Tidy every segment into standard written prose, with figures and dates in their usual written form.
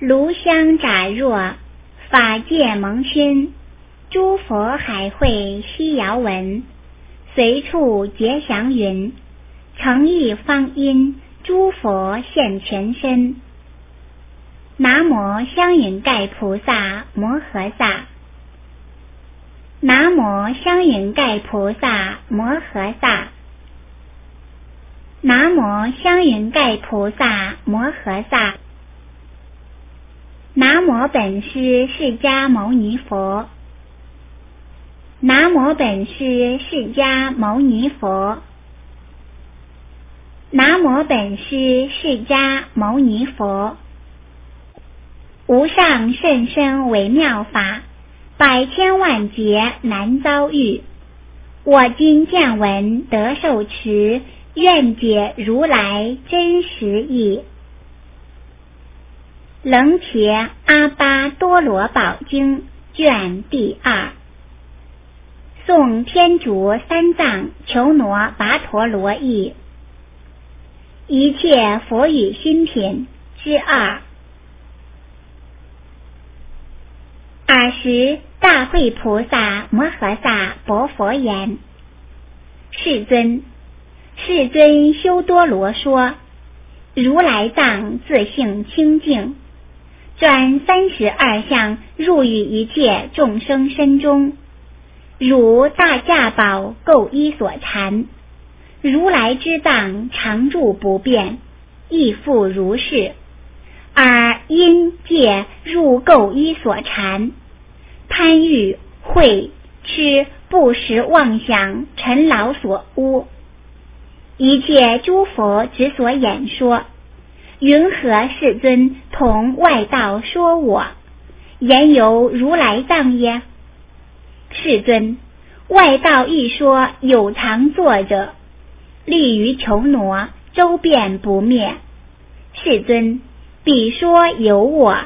炉香乍若，法界蒙熏，诸佛海会悉遥闻，随处结祥云，诚意方因，诸佛现全身。南无香云盖菩萨摩诃萨，南无香云盖菩萨摩诃萨，南无香云盖菩萨摩诃萨。南无本师释迦牟尼佛，南无本师释迦牟尼佛，南无本师释迦牟尼佛。无上甚深微妙法，百千万劫难遭遇。我今见闻得受持，愿解如来真实义。楞伽阿巴多罗宝经卷第2，诵天竺三藏求挪跋陀罗译，一切佛语新品之2。尔时大慧菩萨摩诃萨薄佛言：世尊，世尊修多罗说，如来藏自性清净，转32相入于一切众生身中，如大架宝垢衣所缠，如来之藏常住不变，亦复如是。而因借入垢衣所缠，贪欲慧痴不实妄想尘劳所污，一切诸佛之所演说，云何世尊同外道说我，言由如来藏耶？世尊，外道一说有常作者，利于求挪，周遍不灭。世尊，彼说有我。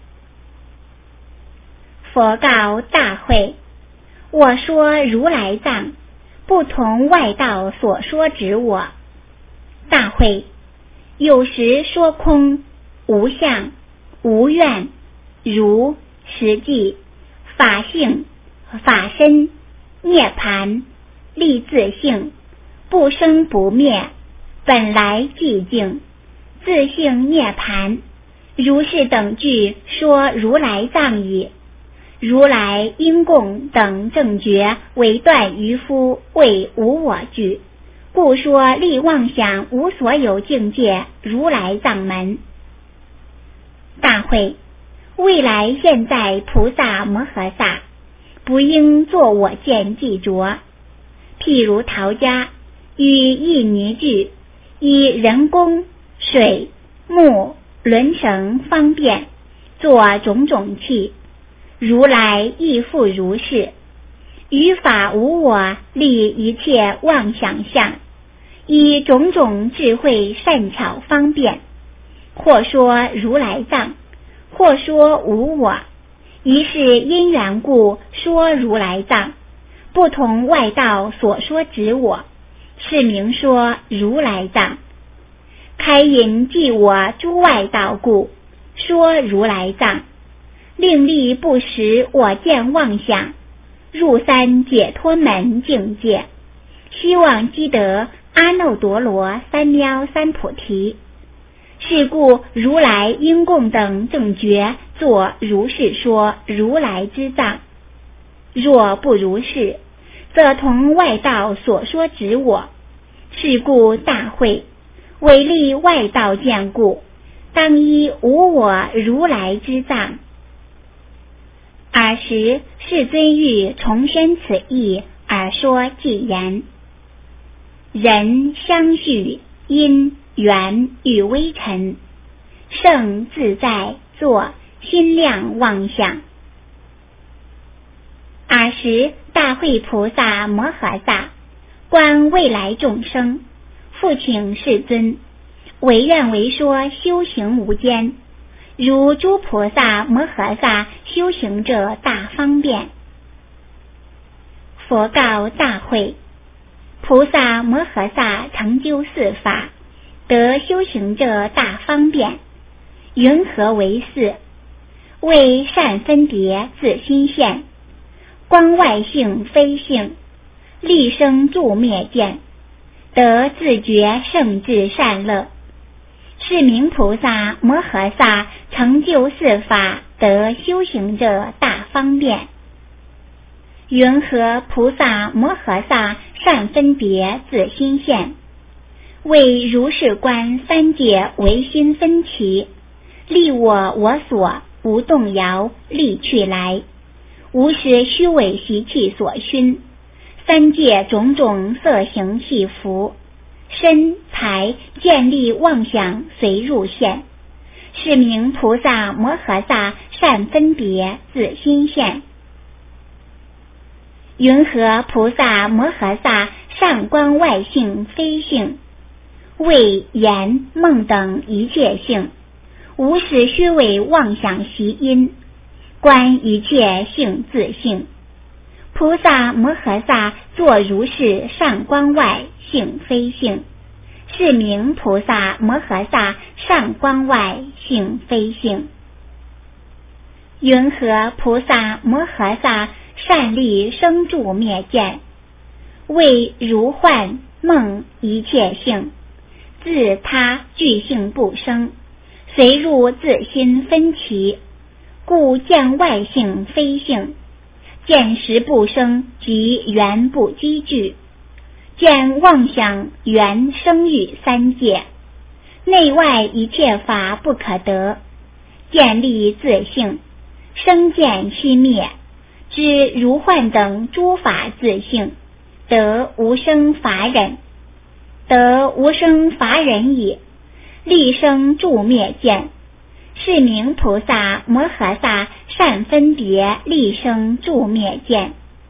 佛告大慧：我说如来藏，不同外道所说指我。大慧，有时说空，无相，无愿，如实际、法性、法身、涅盘、立自性，不生不灭，本来寂静，自性涅盘，如是等句说如来藏矣。如来因供等正觉为断愚夫为无我句，故说立妄想无所有境界如来藏门。大慧，未来现在菩萨摩诃萨，不应作我见计着。譬如陶家与一泥具，以人工、水、木、轮绳方便，作种种器，如来亦复如是。于法无我，立一切妄想相，以种种智慧善巧方便，或说如来藏，或说无我，一是因缘故说如来藏，不同外道所说指我，是名说如来藏。开引即我诸外道故，说如来藏，令立不实我见妄想，入三解脱门境界，希望积得阿耨多罗三藐三菩提。是故如来因供等正觉作如是说如来之藏。若不如是，则同外道所说指我。是故大慧，为立外道见故，当依无我如来之藏。尔时世尊欲重宣此义，而说偈言：人相续因缘与微尘，圣自在作心量妄想。尔时大慧菩萨摩诃萨观未来众生，复请世尊，唯愿为说修行无间，如诸菩萨摩诃萨修行者大方便。佛告大慧：菩萨摩诃萨成就四法，得修行者大方便，云何为四？ 为善分别自心现，观外性非性，立生住灭见，得自觉圣智善乐，是名菩萨摩诃萨成就四法得修行者大方便。云何菩萨摩诃萨善分别自心现？为如是观三界唯心分歧，立我所，无动摇，力去来，无使虚伪习气所熏，三界种种色形系服，身财见利妄想随入现，是名菩萨摩诃萨善分别自心现。云何菩萨摩诃萨善观外性非性？为言梦等一切性，无使虚伪妄想习因，观一切性自性。菩萨摩诃萨作如是善观外性非性，是名菩萨摩诃萨善观外性非性。云何菩萨摩诃萨善立生住灭见？为如幻梦一切性，自他具性不生，随入自心分歧，故见外性非性，见识不生即缘不积聚，见妄想缘生于三界，内外一切法不可得，见立自性，生见虚灭，知如幻等诸法自性，得无生法忍，得无生法忍已，立生住灭见，是名菩萨摩诃萨善分别立生住灭见。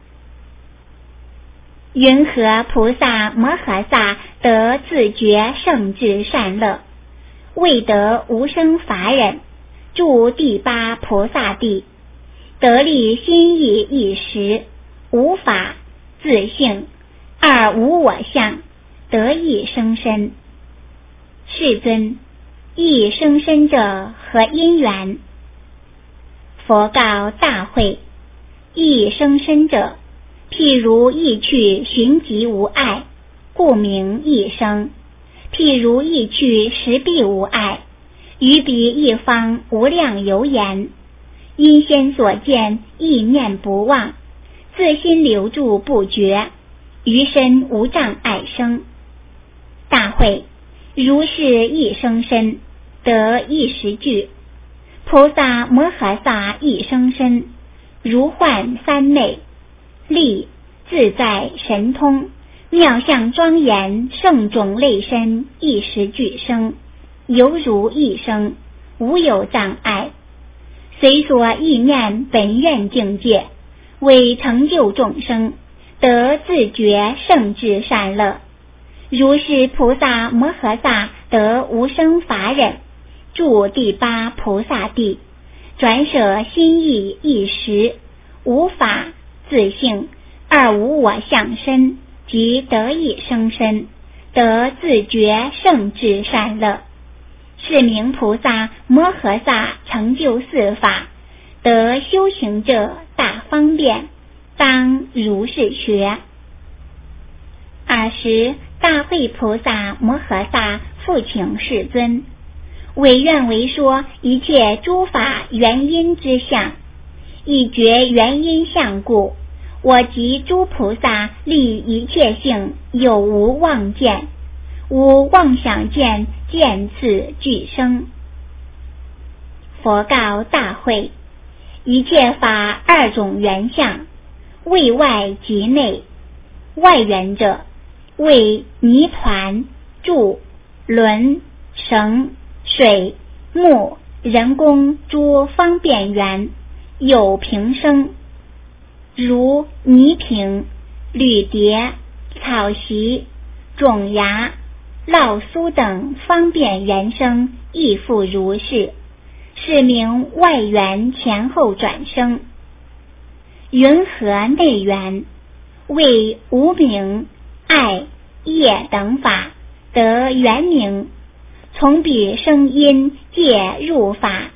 云何菩萨摩诃萨得自觉圣智善乐？为得无生法忍，住第八菩萨地，得立心意一时，无法自性，二无我相，得意生身。世尊，意生身者何因缘？佛告大会，意生身者，譬如意去寻疾无碍，故名意生；譬如意去食必无碍，于彼一方无量由言，因先所见意念不忘，自心留住不绝，于身无障碍生。大会，如是一生身，得一时具。菩萨摩诃萨一生身，如幻三昧，力自在神通，妙相庄严，圣种类身一时具生，犹如一生，无有障碍，随所意念本愿境界，为成就众生，得自觉圣智善乐。如是菩萨摩诃萨得无生法忍，住第八菩萨地，转舍心意一时，无法自性，二无我相身，即得以生身，得自觉圣智善乐。是名菩萨摩诃萨成就四法，得修行者大方便，当如是学。尔时大会菩萨摩诃萨复请世尊，唯愿为说一切诸法原因之相，以觉原因相故，我及诸菩萨立一切性有无妄见，无妄想见，见次俱生。佛告大会，一切法二种缘相，为外即内。外缘者，为泥团、柱、轮、绳、水、木、人工诸方便缘，有瓶生，如泥瓶、铝碟、草席、种芽、烙酥等方便缘生，亦复如是，是名外缘前后转生。云何内缘？为无明、爱、业等法得缘名，从彼生因界入法，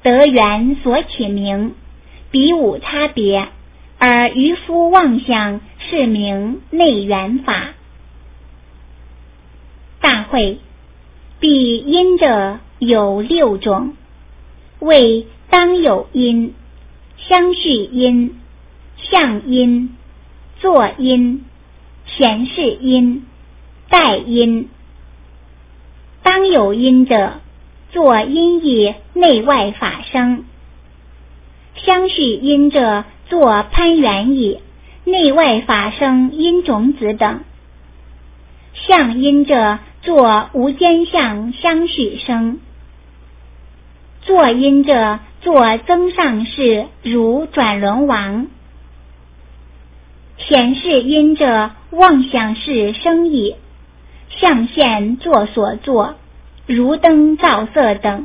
得缘所起名，彼无差别，而渔夫妄想是名内缘法。大会，彼因者有6种，谓当有因、相续因、相因、作因、显示因、待因。当有因者，作因以内外法生；相续因者，作攀缘以内外法生因种子等；相因者，作无间相相续生；作因者，作增上士如转轮王；显示因者，妄想事生意，象现作所作，如灯照色等；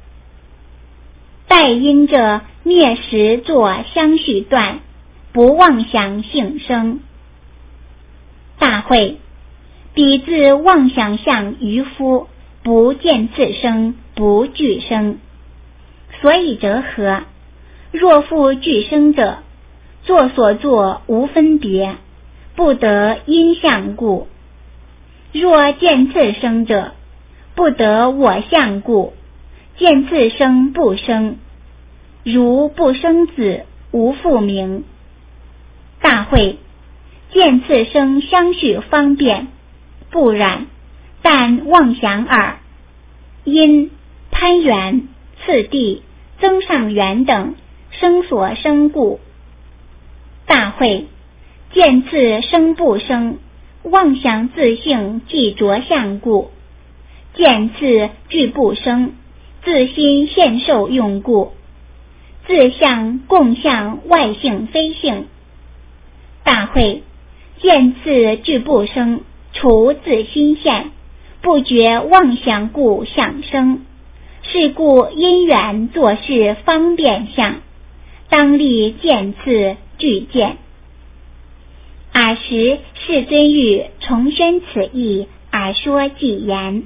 待因者，灭时作相续断，不妄想性生。大会，彼自妄想相渔夫，不见次生，不俱生。所以者何？若复俱生者，作所作无分别，不得因相故；若见次生者，不得我相故，见次生不生，如不生子，无父名。大会，见次生相续方便，不然，但妄想耳。因、攀缘、次第、增上缘等生所生故。大会，见次生不生，妄想自性即着相故；见次俱不生，自心现受用故。自相共相外性非性。大会，见次俱不生，除自心现，不觉妄想故想生。是故因缘作事方便相，当立见次俱见。尔时世尊欲重宣此义，而说偈言：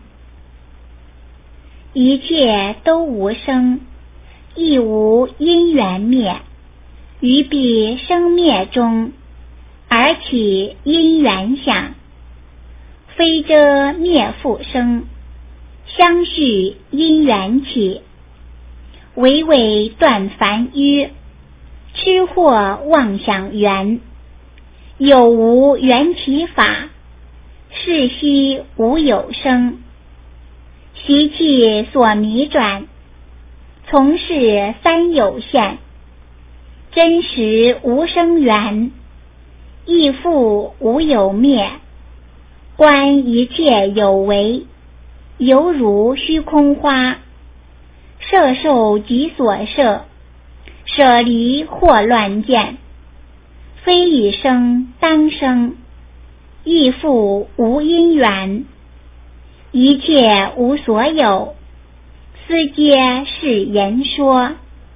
一切都无生，亦无因缘灭，于彼生灭中，而起因缘相，非遮灭复生，相续因缘起，唯唯断凡愚，痴惑妄想缘，有无缘起法，是悉无有生，习气所迷转，从事三有现，真实无生缘，亦复无有灭，观一切有为，犹如虚空花，摄受己所摄，舍离或乱见，非以生当生，亦复无因缘，一切无所有，斯皆是言说。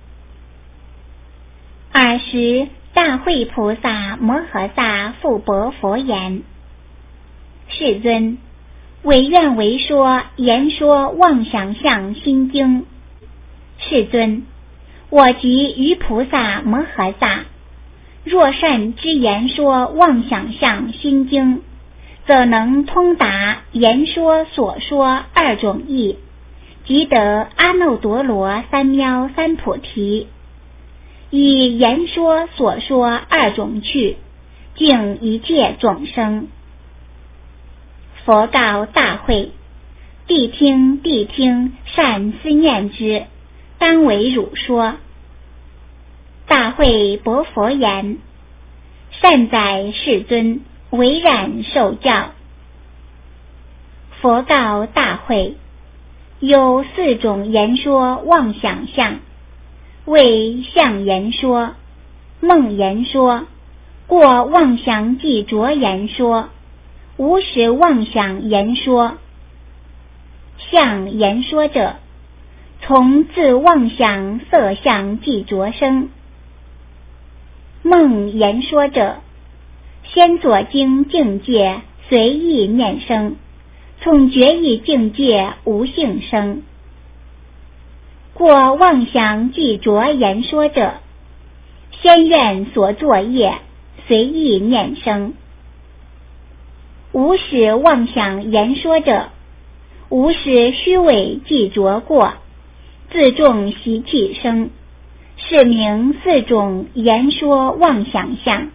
尔时大会菩萨摩诃萨复白佛言：世尊，唯愿为说言说妄想相心经。世尊，我即于菩萨摩诃萨，若善知言说妄想相心经，则能通达言说所说2种义，即得阿耨多罗三藐三菩提。以言说所说2种趣，净一切众生。佛告大会：谛听，谛听，善思念之，当为汝说。大会白佛言：善哉世尊，唯然受教。佛告大会：有4种言说妄想相，为相言说、梦言说、过妄想即着言说、无实妄想言说。相言说者，从自妄想色相即着生；梦言说者，先所经境界随意念生，从觉意境界无性生。 过妄想记着言说者，先愿所作业随意念生。无使妄想言说者，无使虚伪记着过，自重习气生，是名四种言说妄想相。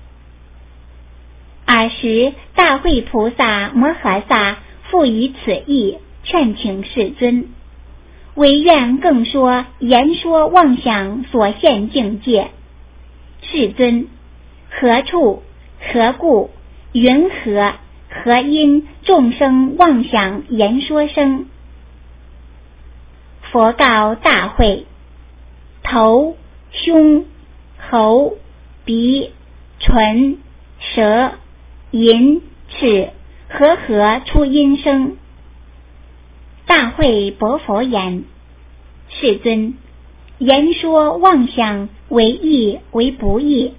尔时大慧菩萨摩诃萨复以此意劝请世尊，唯愿更说言说妄想所现境界。世尊，何处何故云何因众生妄想言说生？佛告大慧：头、胸、喉、鼻、唇、舌、银、齿，和出音声。大慧薄佛言：世尊，言说妄想为义为不义？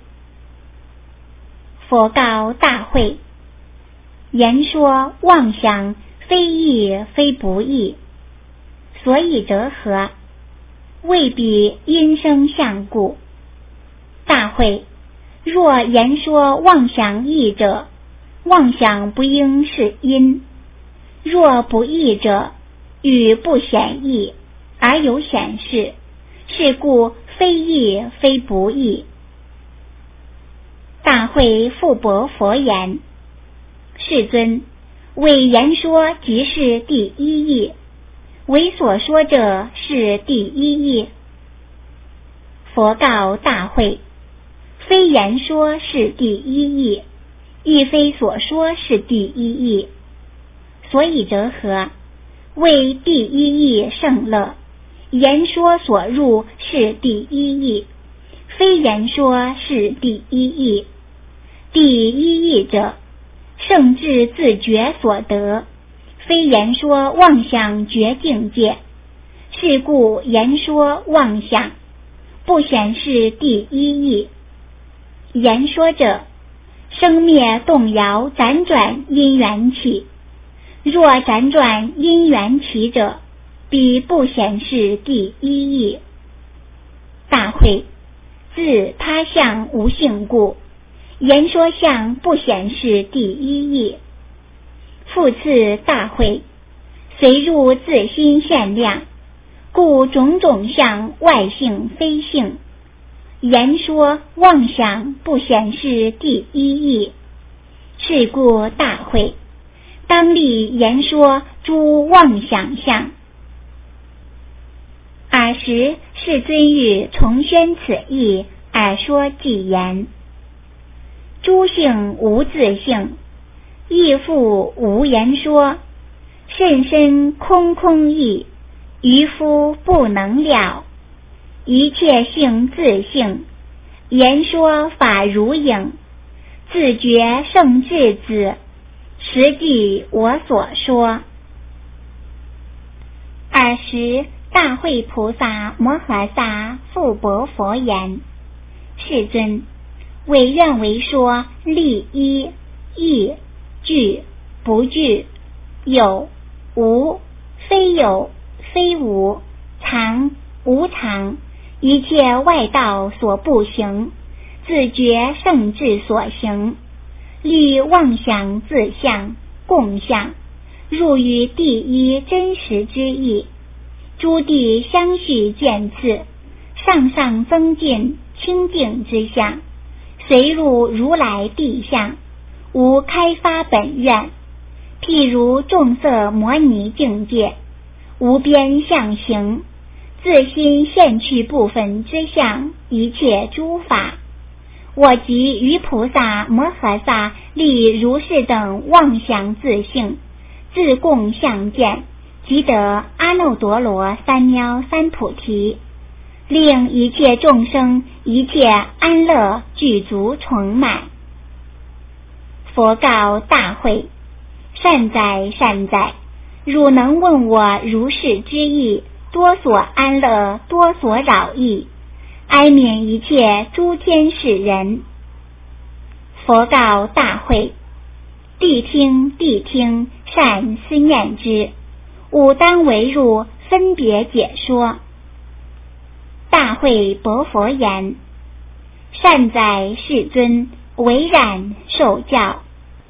佛告大慧：言说妄想非义非不义，所以者何？未必因生相故。大慧，若言说妄想义者，妄想不应是因；若不义者，与不显义，而有显示，是故非义非不义。大慧复驳佛言：世尊，为言说即是第一义，为所说者是第一义。佛告大慧：非言说是第一义，亦非所说是第一义。所以者何？为第一义胜乐，言说所入是第一义，非言说是第一义。第一义者，圣智自觉所得，非言说妄想觉境界。是故言说妄想不显示第一义。言说者，生灭动摇辗转因缘起，若辗转因缘起者，彼不显示第一义。大慧，自他相无性故，言说相不显示第一义。复次大慧，随入自心现量，故种种相外性非性，言说妄想不显示第一义。是故大慧，当立言说诸妄想相。尔时世尊欲重宣此义，而说偈言：诸性无自性，亦复无言说，甚深空义，愚夫不能了。一切性自性，言说法如影，自觉圣智子，实际我所说。尔时大慧菩萨摩诃萨复驳佛言：世尊，唯愿为说立一义具不具，有无非有非无，常无常，一切外道所不行，自觉圣智所行，立妄想自相共相，入于第一真实之意。诸地相续渐次，上增进清净之相，随入如来地相，无开发本愿。譬如众色摩尼境界，无边相行，自心现去部分之相，一切诸法。我即于菩萨摩诃萨立如是等妄想自性，自共相见，即得阿耨多罗三藐三菩提，令一切众生一切安乐具足充满。佛告大慧：善哉善哉，汝能问我如是之意，多所安乐，多所扰益，哀悯一切诸天使人。佛告大慧：谛听谛听，善思念之，吾当为汝分别解说。 大会薄佛言：善哉世尊，唯然受教。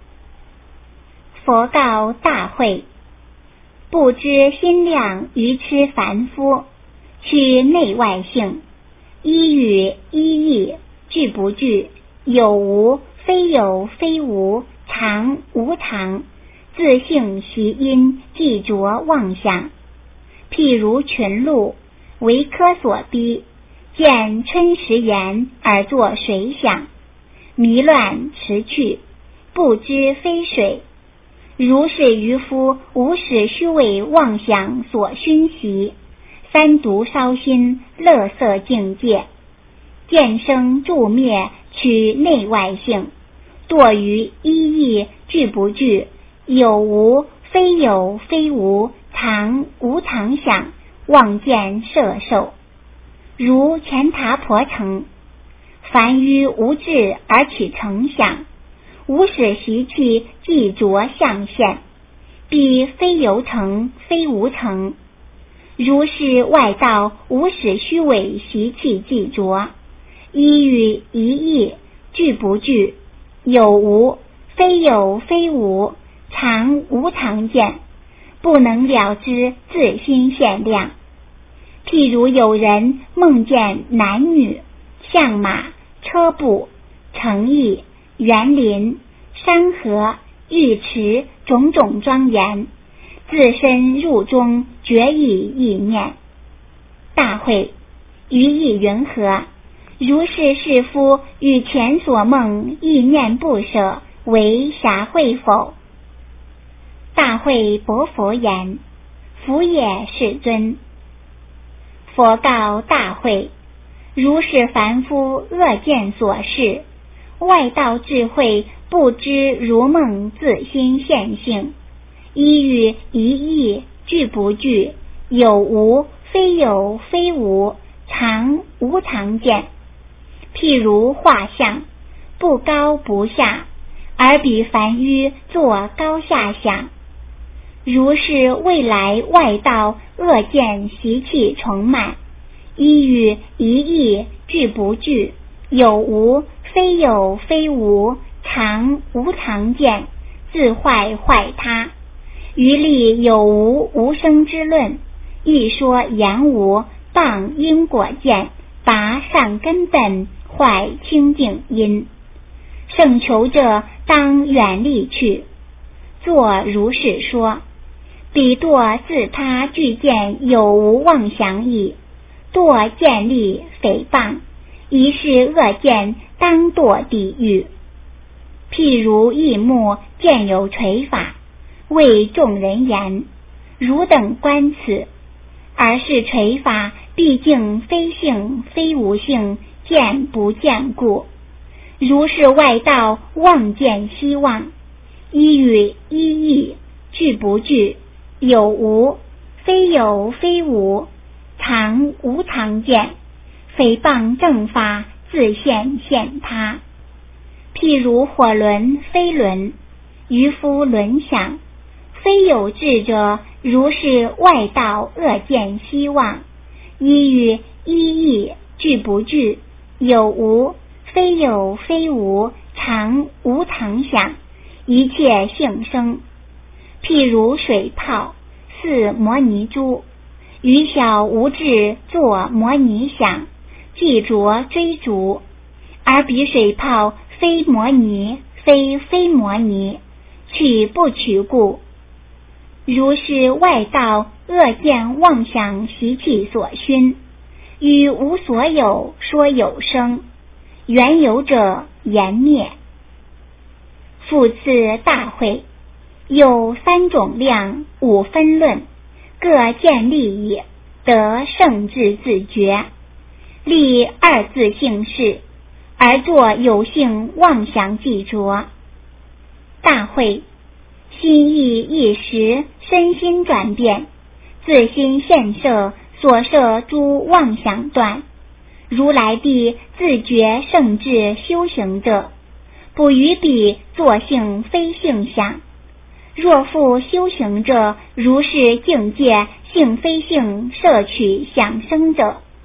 佛告大会：不知心量愚痴凡夫，取内外性，一语一义，具不具，有无非有非无，常无常，自性习因，既着妄想。譬如群鹿，为科所逼，见春时言而作水响，迷乱驰去，不知非水。如是渔夫无使虚伪妄想所熏习，三毒烧心，乐色境界，见生住灭，取内外性，堕于一义，具不具，有无非有非无，常无常想，妄见摄受。如乾闼婆城，凡于无智而取成想，无使习气既着相现，必非有成非无成。如是外道无使虚伪习气既着，一语一义，具不具，有无非有非无，常无常见，不能了知自心现量。譬如有人梦见男女、象马、车步、城邑、园林、山河、浴池种种庄严，自身入中，决以意念。大会：于意云何？如是世夫与前所梦意念不舍，为暇会否？大会薄佛言：夫也，世尊。佛告大会：如是凡夫恶见所示，外道智慧不知如梦自心现性，一语一义，具不具，有无非有非无，常无常见。譬如画像，不高不下，而比凡愚作高下想。如是未来外道恶见习气充满，一语一义，具不具，有无非有非无，常无常见，自坏坏他。于立有无无生之论，一说言无，谤因果见，拔善根本，坏清净因。胜求者当远离去。作如是说，彼堕自他具见有无妄想矣，堕见利诽谤，一是恶见，当堕地狱。譬如异目见有垂法，为众人言：汝等观此，而是垂法毕竟非性非无性，见不见故。如是外道妄见希望，一语一义，具不具，有无非有非无，常无常见，诽谤正法，自现现他。譬如火轮非轮，渔夫轮想，非有智者，如是外道恶见希望，一语一义，具不具，有无非有非无，常无常想，一切性生。譬如水泡，似摩尼珠，于小无智作摩尼想，既着追逐，而彼水泡非摩尼，非摩尼，取不取故。如是外道恶见妄想习气所熏，与无所有说有生，缘有者言灭。复次大会，有三种量，五分论，各见利益，得圣智自觉，立二自性事，而作有性妄想既着。大会：心意一时，身心转变，自心现设，所设诸妄想断。如来地自觉圣智修行者，不于彼作性非性想。若复修行者，如是境界性非性摄取想生者，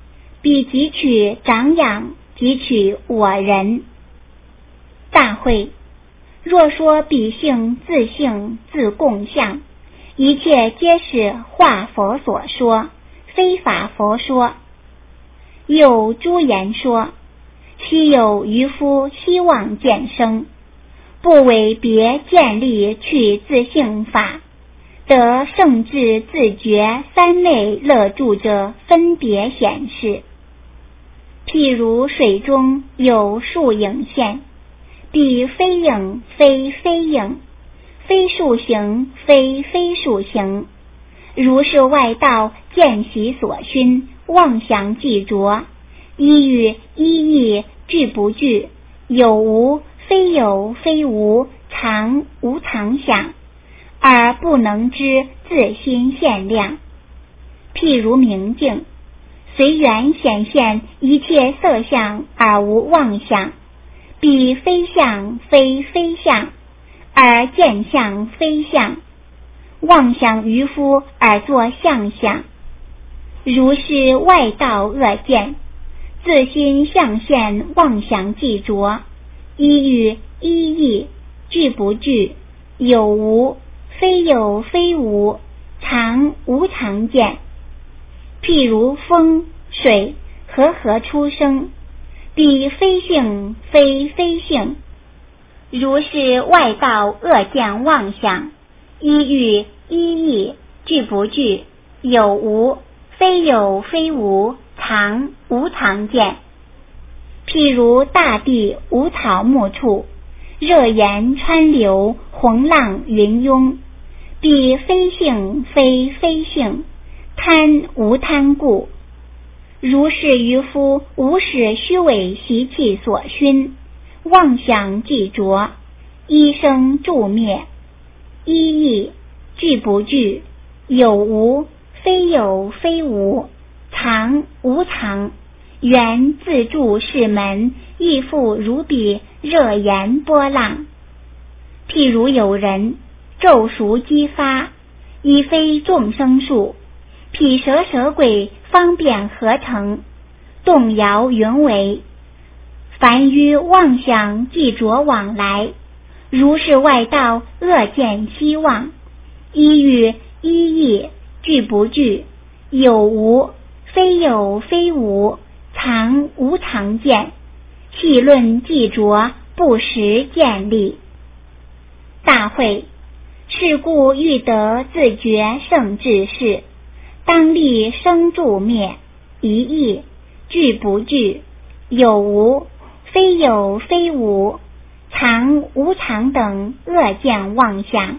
必汲取长养，汲取我人。大会，若说彼性自性自共相，一切皆是化佛所说，非法佛说。又诸言说，昔有渔夫希望见生，不为别建立去自性法，得圣智自觉三昧乐住者分别显示。譬如水中有树影现，必非影非非影，非树形非非树形，如是外道见习所熏，妄想既着，一语一义具不具，有无非有非无，常无常想，而不能知自心限量。譬如明镜，随缘显现一切色相而无妄想，彼非相非非相，而见相非相，妄想渔夫而作相想。如是外道恶见，自心相现妄想既着，一语一义具不具，有无非有非无，常无常见。譬如风水和合出生，彼非性非非性，如是外道恶见妄想，一语一义具不具，有无非有非无，常无常见。譬如大地无草木处，热炎川流，洪浪云涌，彼非性非非性，贪无贪故。如是渔夫无使虚伪习气所熏，妄想既着，一生住灭，一义具不具，有无非有非无，常无常，缘自住是门，亦复如彼热炎波浪。譬如有人昼熟激发，已非众生数，彼蛇鬼方便合成，动摇云为。凡于妄想既着往来，如是外道恶见希望，一语一义具不具，有无非有非无，常无常见。细论既着，不实见立。大会，是故欲得自觉圣智事，当立生住灭，一义具不具，有无非有非无，常无常等恶见妄想。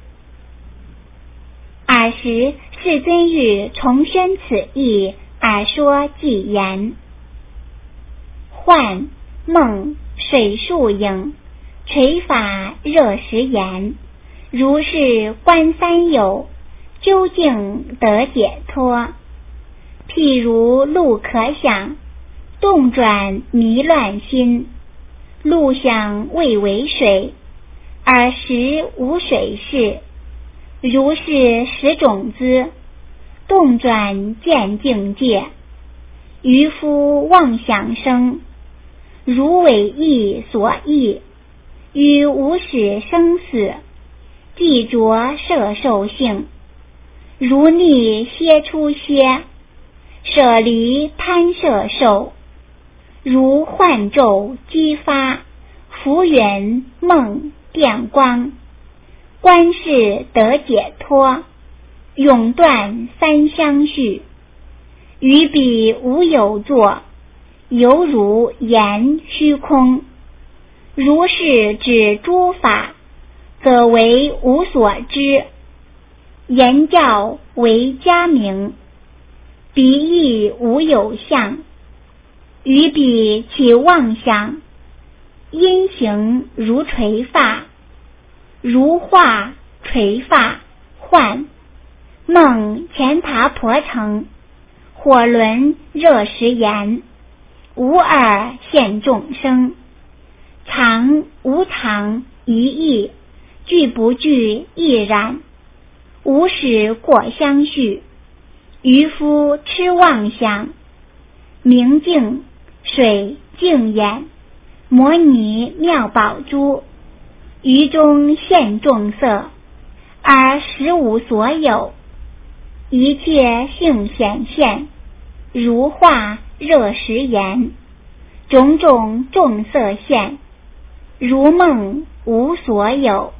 尔时世尊欲重宣此义，而说偈言：幻梦水树影，垂法热时言，如是观三有，究竟得解脱。譬如路可想，动转迷乱心，路想未为水，而实无水事。如是识种子，动转见境界。渔夫妄想生，如伪意所忆，于无始生死，既着摄受性，如逆歇出歇，舍离贪摄受，如幻咒激发，浮云梦电光，观世得解脱，永断三相续。于彼无有作，犹如言虚空。如是指诸法，则为无所知，言教为佳名，彼亦无有相。于彼起妄想，因行如垂发，如化垂发幻，梦乾闥婆城，火轮热时言，无二现众生，常无常一义，具不具亦然，无始过相续。渔夫痴妄想， 明镜水净眼，摩尼妙宝珠，于中现众色，而实无所有，一切性显现，如化热食言，种种众色现，如梦无所有。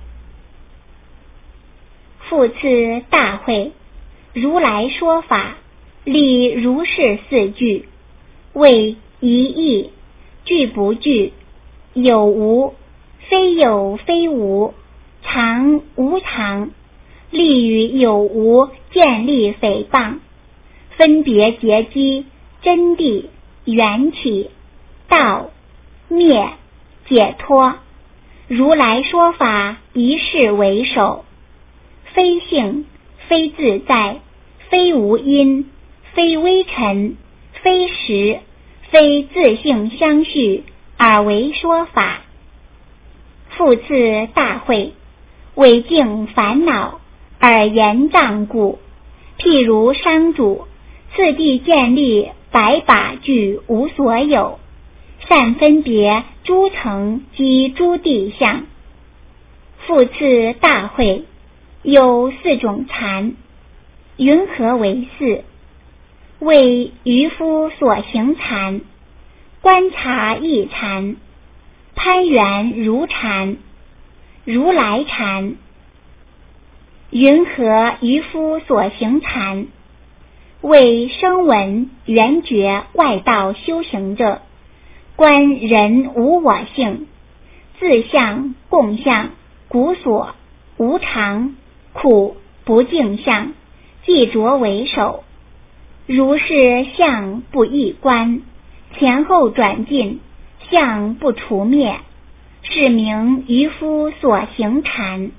复次大会，如来说法，立如是四句，谓一义，具不具，有无，非有非无，常无常，立与有无建立诽谤，分别结机，真谛，缘起，道，灭，解脱，如来说法一事为首，非性，非自在，非无因，非微尘，非实，非自性相续，而为说法。复次大会，为净烦恼，而言障故，譬如商主，次第建立百把具无所有，善分别诸层及诸地相。复次大会，有四种禅，云何为四？为渔夫所行禅，观察义禅，攀缘如禅，如来禅。云何渔夫所行禅？为声闻缘觉外道修行者，观人无我性，自相共相古所无常苦不净相，即着为首，如是相不异观，前后转进，相不除灭，是名渔夫所行禅。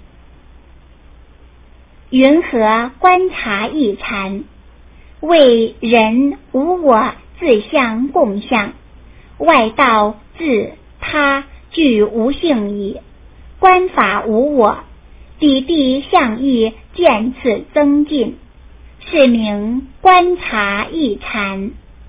云何观察义禅？为人无我自相共相，外道自他具无性矣，观法无我，彼地相义渐次增进，是名观察义禅。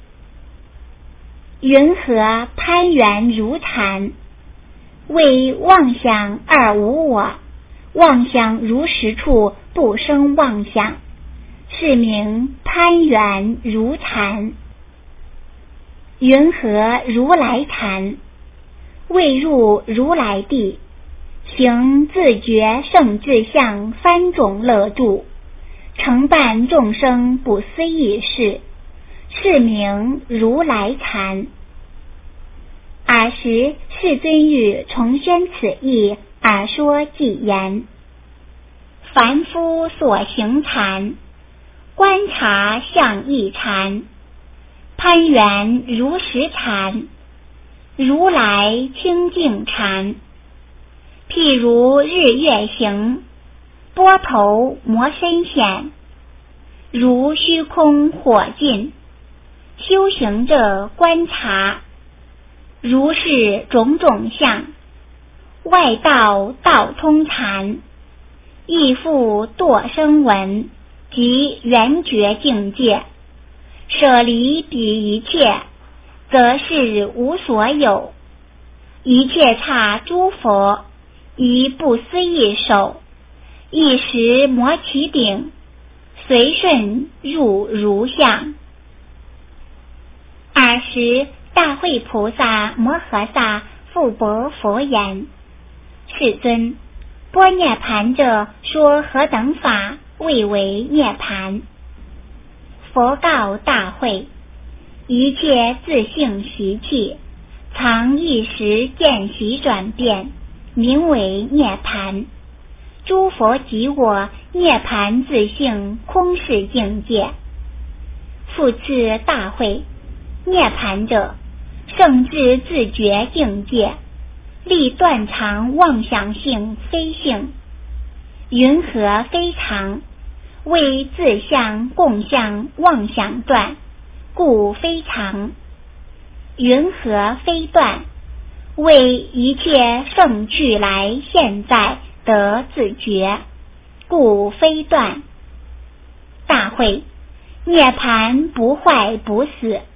云何攀缘如禅？为妄想而无我，妄想如实处不生妄想，是名攀缘如禅。云何如来禅？未入如来地，行自觉圣智相翻种乐住，承办众生不思议事，是名如来禅。尔时世尊欲重宣此义，而说偈言：凡夫所行禅，观察相义禅，攀缘如实禅，如来清净禅。譬如日月行，波头摩身显，如虚空火尽，修行者观察，如是种种相，外道道通禅，亦复堕声闻及缘觉境界，舍离彼一切，则是无所有。一切刹诸佛，以不思议手，一时摩其顶，随顺入如相。尔时大会菩萨摩诃萨复白佛言：世尊，般涅盘者说何等法谓为涅盘？佛告大会：一切自性习气，常一时见习转变，名为涅盘。诸佛即我涅盘自性空视境界。复次大会，涅盘者，圣智自觉境界，立断常妄想性非性。云何非常？为自相共相妄想断，故非常。云何非断？为一切圣去来现在得自觉，故非断。大会，涅盘不坏不死，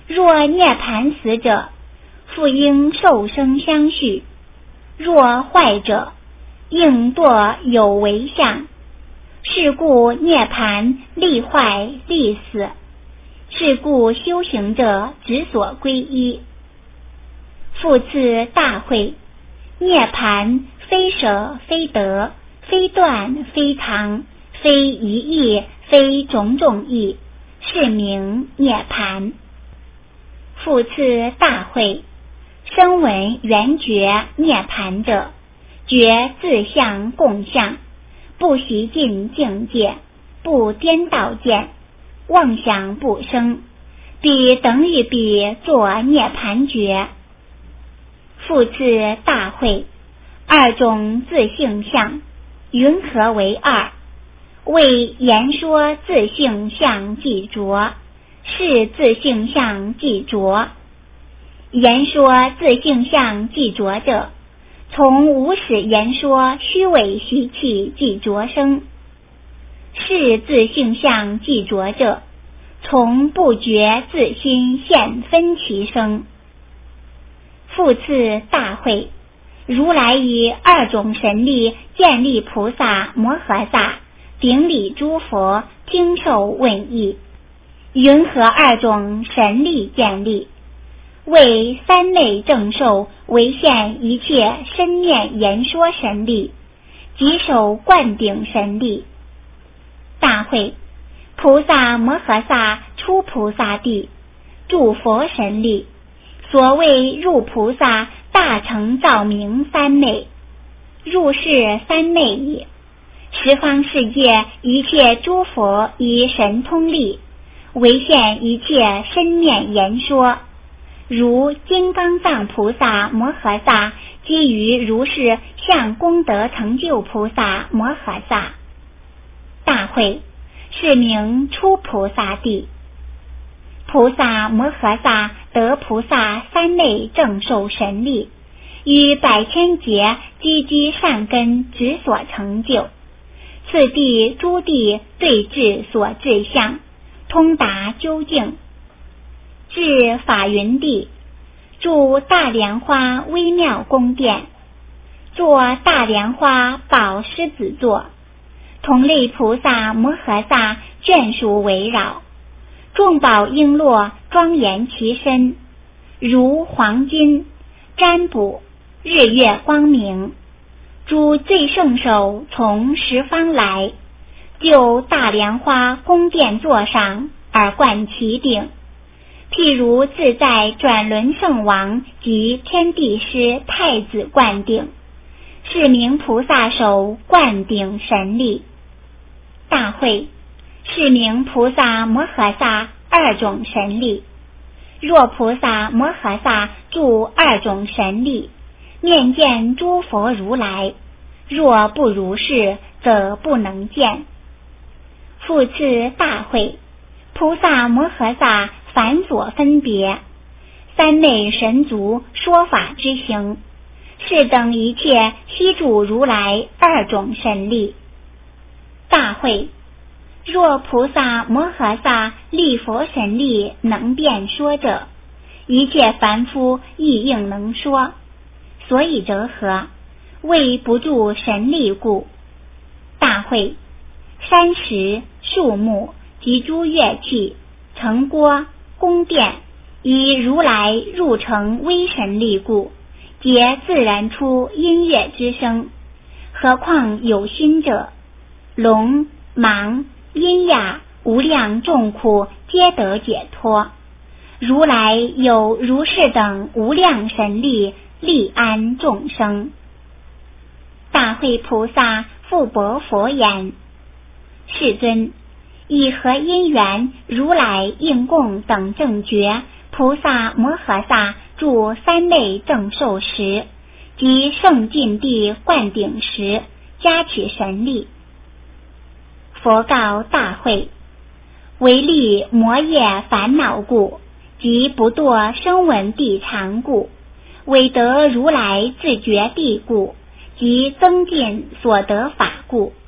若涅盘死者，复应受生相续；若坏者，应堕有为相。是故涅盘立坏立死，是故修行者只所归一。复次大会，涅盘非舍非得，非断非藏，非一义非种种义，是名涅盘。复次大会，声闻缘觉涅盘者，觉自相共相，不习尽境界，不颠倒见，妄想不生，彼等于彼作涅盘觉。复次大会，二种自性相，云何为二？为言说自性相即着，是自性相即着。言说自性相即着者，从无始言说虚伪习气即着生；是自性相即着者，从不觉自心现分其生。复次大会，如来以二种神力建立菩萨摩诃萨，顶礼诸佛，听受问议。云何二种神力建立？为三昧正受为现一切身念言说神力，即手灌顶神力。大会，菩萨摩诃萨出菩萨地，住佛神力，所谓入菩萨大成照明三昧，入是三昧也。十方世界一切诸佛以神通力，为现一切身念言说，如金刚藏菩萨摩诃萨基于如是向功德成就菩萨摩诃萨。大会，是名出菩萨地。菩萨摩诃萨得菩萨三昧正受神力，于百千劫积积善根直所成就。次第诸地对治所至相，通达究竟。至法云地，住大莲花微妙宫殿，坐大莲花宝狮子座，同类菩萨摩诃萨眷属围绕，众宝璎珞庄严其身，如黄金占卜，日月光明。诸最圣手从十方来，就大莲花宫殿座上而灌其顶，譬如自在转轮圣王及天地师太子灌顶，是名菩萨手灌顶神力。大会，是名菩萨摩诃萨二种神力。若菩萨摩诃萨住二种神力，面见诸佛如来，若不如是，则不能见。复次大会，菩萨摩诃萨凡所分别，三昧神足说法之行，是等一切悉住如来二种神力。大会，若菩萨摩诃萨立佛神力能辩说者，一切凡夫亦应能说。所以者何？为不住神力故。大会，山石树木及诸乐器城郭宫殿，以如来入成威神力故，皆自然出音乐之声。何况有心者，聋盲阴哑无量众苦皆得解脱。如来有如是等无量神力，利安众生。大会菩萨复驳佛言：世尊，以何因缘如来应供等正觉菩萨摩诃萨住三昧正受时，及圣净地灌顶时，加取神力？佛告大会：为利魔业烦恼故，及不堕声闻地常故，为得如来自觉地故，及增进所得法故，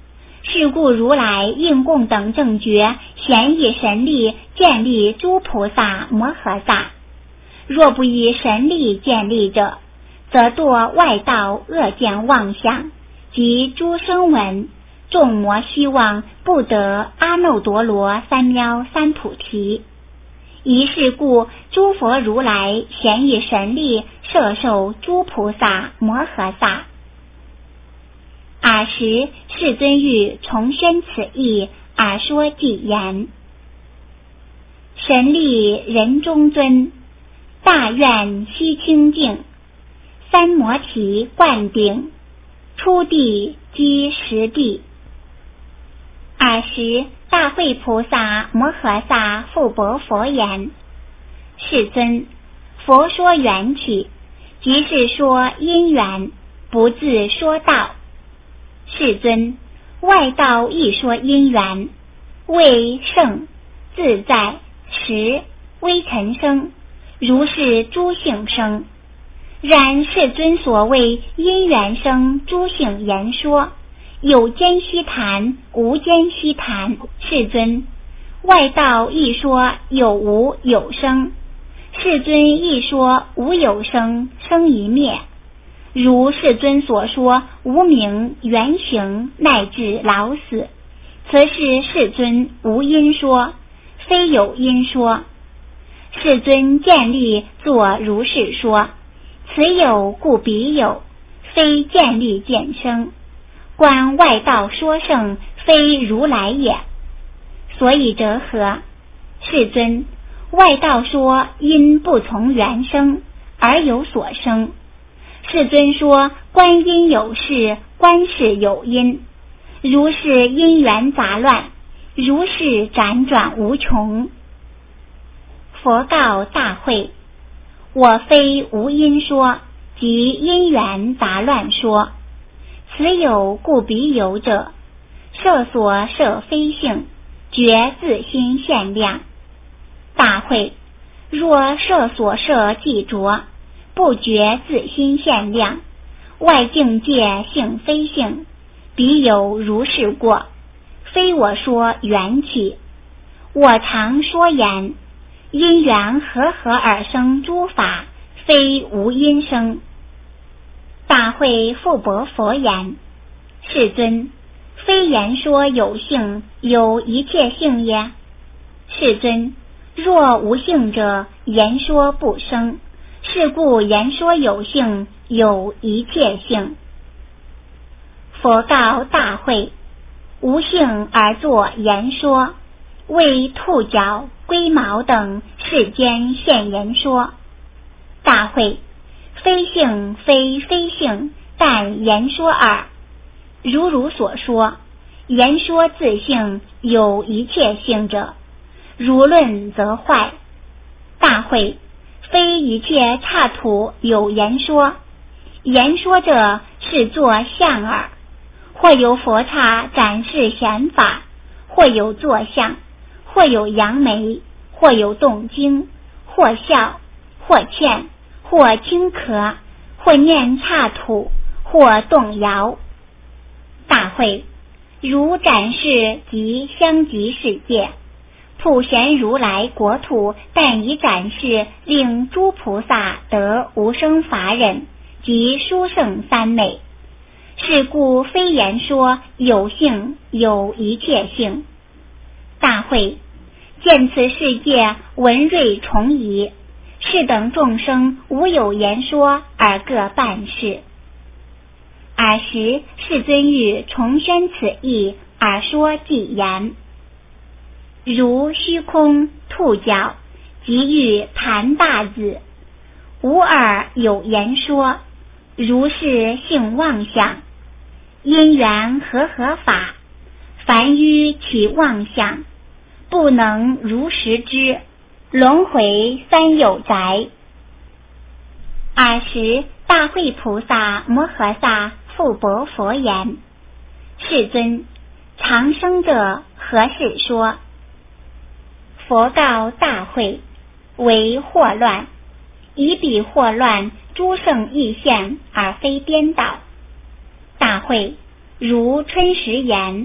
是故如来应供等正觉，咸以神力建立诸菩萨摩诃萨。若不以神力建立者，则堕外道恶见妄想，及诸声闻，众魔希望不得阿耨多罗三藐三菩提。以是故，诸佛如来咸以神力摄受诸菩萨摩诃萨。尔时世尊欲重宣此义，而说偈言：神力人中尊，大愿悉清净，三摩提灌顶，初地积实地。尔时大慧菩萨摩诃萨复白佛言：世尊，佛说缘起，即是说因缘，不自说道。世尊，外道亦说因缘，为圣、自在、实、微尘生，如是诸性生。然世尊所谓因缘生诸性言说，有间须谈，无间须谈。世尊，外道亦说有无有生，世尊亦说无有生，生一灭。如世尊所说无明缘行乃至老死，此是世尊无因说，非有因说。世尊建立作如是说，此有故彼有，非建立见生。观外道说圣，非如来也。所以者何？世尊，外道说因不从缘生，而有所生。世尊说观因有事，观事有因，如是因缘杂乱，如是辗转无穷。佛告大慧：我非无因说，即因缘杂乱说。此有故彼有者，摄所摄非性，觉自心现量。大慧：若摄所摄既着，不觉自心现量，外境界性非性，彼有如是过，非我说缘起。我常说言，因缘和合而生诸法，非无因生。大慧复白佛言：世尊，非言说有性，有一切性耶？世尊，若无性者，言说不生，是故言说有性，有一切性。佛告大慧：无性而作言说，为兔角、龟毛等世间现言说。大慧：非性非非性，但言说耳。如所说，言说自性有一切性者，如论则坏。大慧：非一切刹土有言说，言说者是作相耳。或有佛刹展示显法，或有坐相，或有扬眉，或有动经，或笑，或欠，或轻咳，或念刹土，或动摇。大慧：如展示及相即世界，普贤如来国土，但以展示，令诸菩萨得无生法忍及殊胜三昧。是故非言说有性有一切性。大慧：见此世界文瑞重移，是等众生无有言说而各办事。尔时世尊欲重宣此义，而说偈言：如虚空兔角，即欲盘大子，无耳有言说，如是性妄想，因缘和合法，凡于其妄想，不能如实知，轮回三有宅。尔时大慧菩萨摩诃萨复白佛言：世尊，长生者何事说？佛告大慧：为惑乱，以彼惑乱，诸圣异现，而非颠倒。大慧：如春时言，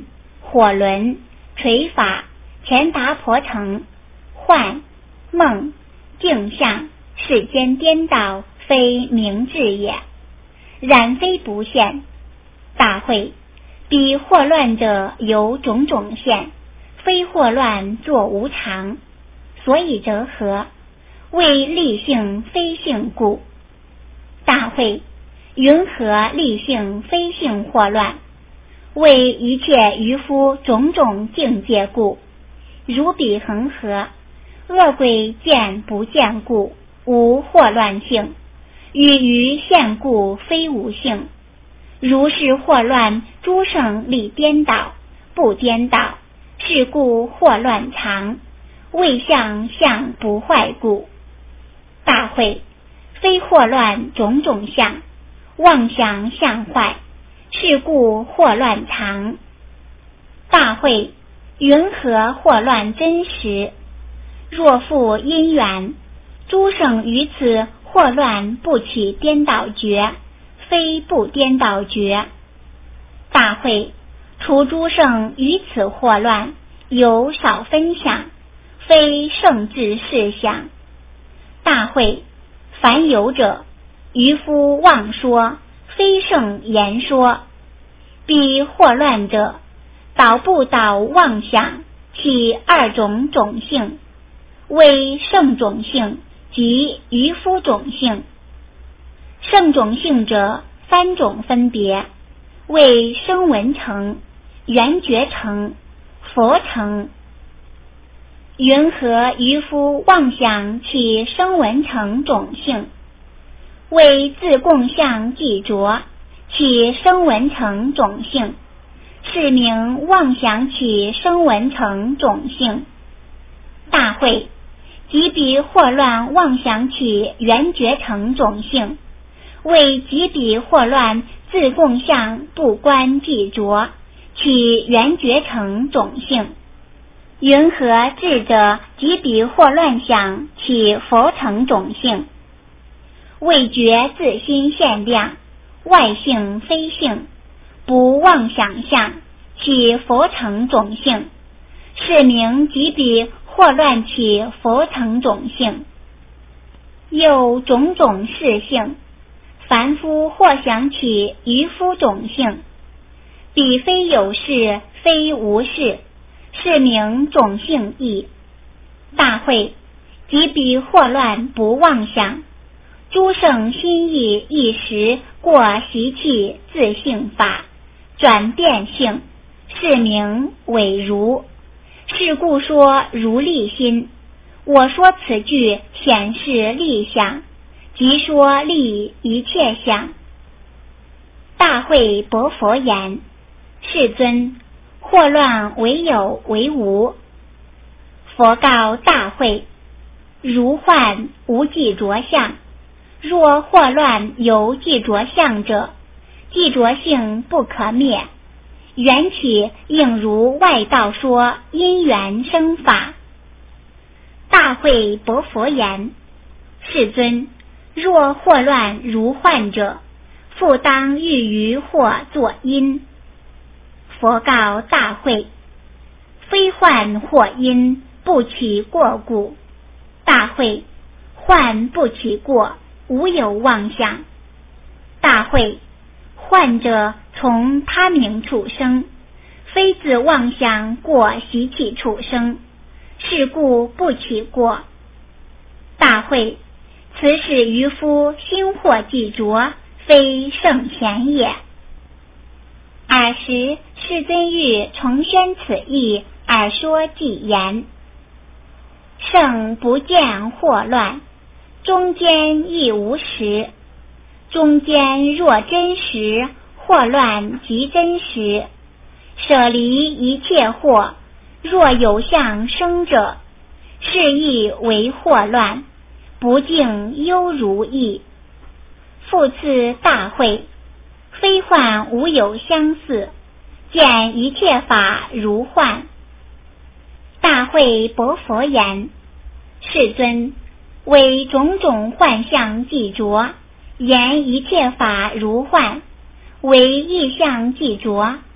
火轮、垂法、前达婆城、幻、梦、镜相，世间颠倒，非明智也。然非不现。大会，彼惑乱者由种种现，非惑乱作无常，所以则合，为立性非性故。大会，云何立性非性惑乱？为一切渔夫种种境界故。如彼恒河，恶鬼见不见故，无惑乱性，与于现故非无性。如是惑乱，诸圣力颠倒，不颠倒，是故惑乱常，未相相不坏故。大会，非惑乱种种相，妄想相坏，是故惑乱常。大会，云何惑乱真实？若复因缘，诸圣于此惑乱不起颠倒觉，非不颠倒觉。大会，除诸圣于此惑乱，有少分享，非圣智事想。大会，凡有者，渔夫妄说，非圣言说。彼惑乱者，导不导妄想，起二种种性，为圣种性及渔夫种性。圣种性者，三种分别，为声闻乘、缘觉乘、佛乘。云何渔夫妄想起声闻乘种性？为自共相既着，起声闻乘种性，是名妄想起声闻乘种性。大会，即彼惑乱妄想起缘觉乘种性，为即彼惑乱自共相不观既着，起缘觉乘种性。云何智者即彼惑乱想起佛乘种性？为觉自心现量，外性非性，不妄想相，起佛乘种性，是名即彼惑乱起佛乘种性。又种种事性，凡夫或想起渔夫种性，彼非有事，非无事，是名种性异。大会，即彼惑乱不妄想，诸圣心意一时过习气自性法，转变性，是名伪如。是故说如立心。我说此句显示立想，即说立一切相。大会薄佛言：世尊，惑乱为有为无。佛告大会：如幻无记着相，若惑乱有记着相者，记着性不可灭，缘起应如外道说因缘生法。大会薄佛言：世尊，若惑乱如幻者，复当欲于惑作因。佛告大会：非幻惑因，不起过故。大会，幻不起过，无有妄想。大会，幻者从他名处生，非自妄想过习气处生，是故不起过。大会，此使渔夫心惑既着，非圣贤也。尔时世尊欲重宣此意，而说偈言：圣不见惑乱，中间亦无实。中间若真实，惑乱即真实。舍离一切惑，若有相生者，是亦为惑乱，不净犹如意。复次大会，非幻无有相似，见一切法如幻。大会薄佛言：世尊，为种种幻象既着，言一切法如幻，为意象既着，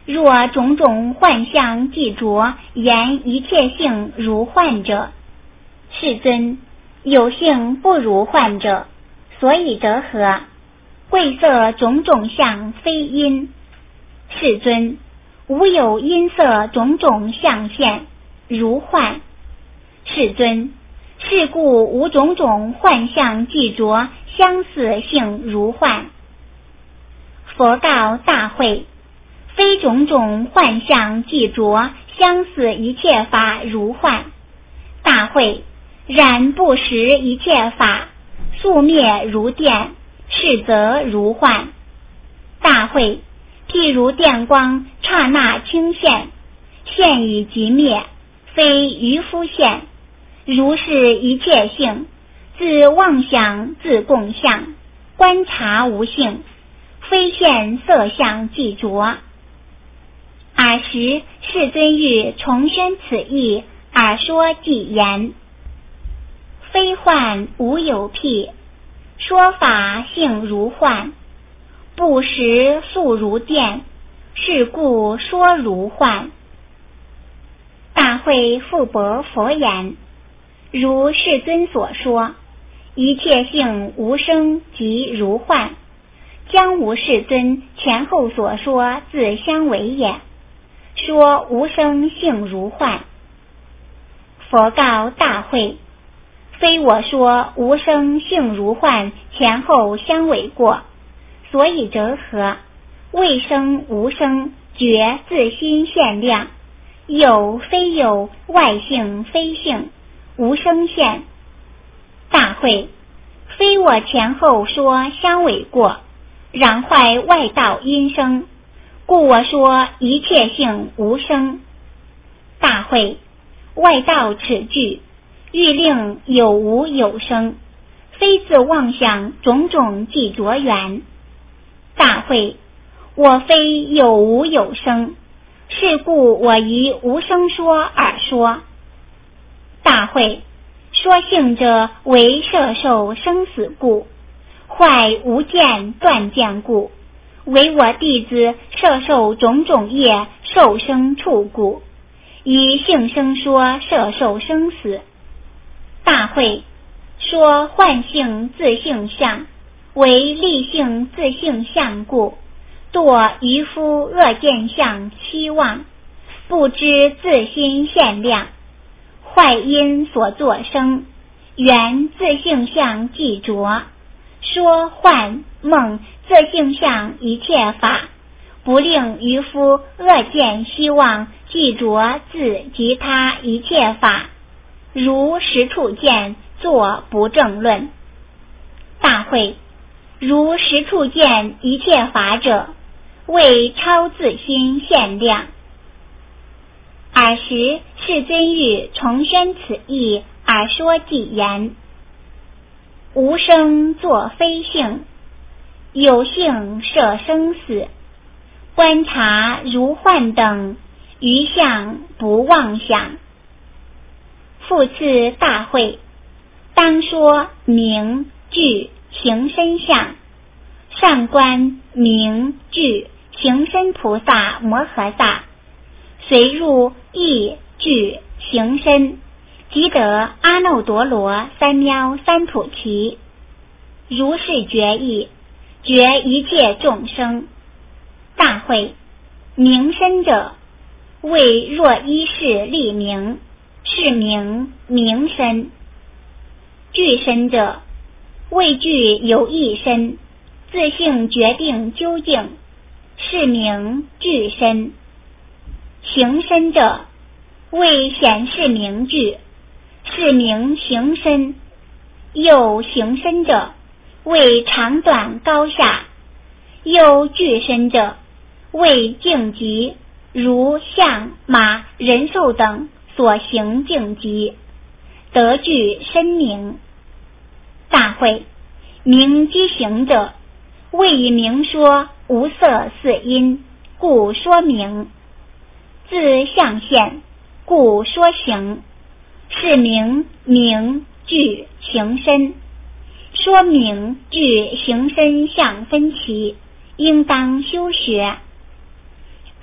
若种种幻象记着，言一切性如幻者，世尊，有性不如幻者，所以得何？贵色种种相非因。世尊，无有音色种种相现，如幻。世尊，是故无种种幻象记着，相似性如幻。佛告大会，非种种幻象记着，相似一切法如幻。大会，然不识一切法，速灭如电，是则如幻。大会，譬如电光刹那轻现，现已即灭，非渔夫现。如是一切性，自妄想自共相，观察无性，非现色相记着。尔时世尊欲重宣此义，而说偈言：非幻无有譬，说法性如幻，不识速如电，是故说如幻。大会复驳佛言：如世尊所说，一切性无生即如幻，将无世尊前后所说自相违也。说无生性如幻。佛告大会，非我说无生性如幻前后相违过，所以折合。未生无生，觉自心现量，有非有，外性非性，无生现。大会，非我前后说相违过，染坏外道因生，故我说一切性无生。大会，外道此句，欲令有无有生，非自妄想种种记着缘。大会，我非有无有生，是故我以无生说而说。大会，说性者为摄受生死故，坏无间断见故，为我弟子摄受种种业受生处故，以性生说摄受生死。大会，说幻性自性相，为立性自性相故，堕渔夫恶见相期望，不知自心现量，坏因所作生，缘自性相记着，说幻梦自性相一切法，不令渔夫恶见希望记着自及他一切法，如实处见作不正论。大会，如实处见一切法者，为超自心现量。尔时世尊欲重宣此义，而说偈言：无生作非性，有性摄生死，观察如幻等，余相不妄想。复次大会，当说名具行身相，上观名具行身菩萨摩诃萨，随入意具行身，即得阿耨多罗三藐三菩提。如是觉意，觉一切众生。大会，名身者，为若依事立名，是名名身。具身者，为具有一身，自性决定究竟，是名具身。行身者，为显示名具，是名行身。又行身者，为长短高下。又具身者，为境极，如象马人寿等所行境极，得具身名。大会，名机行者，为以明说无色四音，故说明；自相现，故说行，是名名具行身。说明具行身相分歧，应当修学。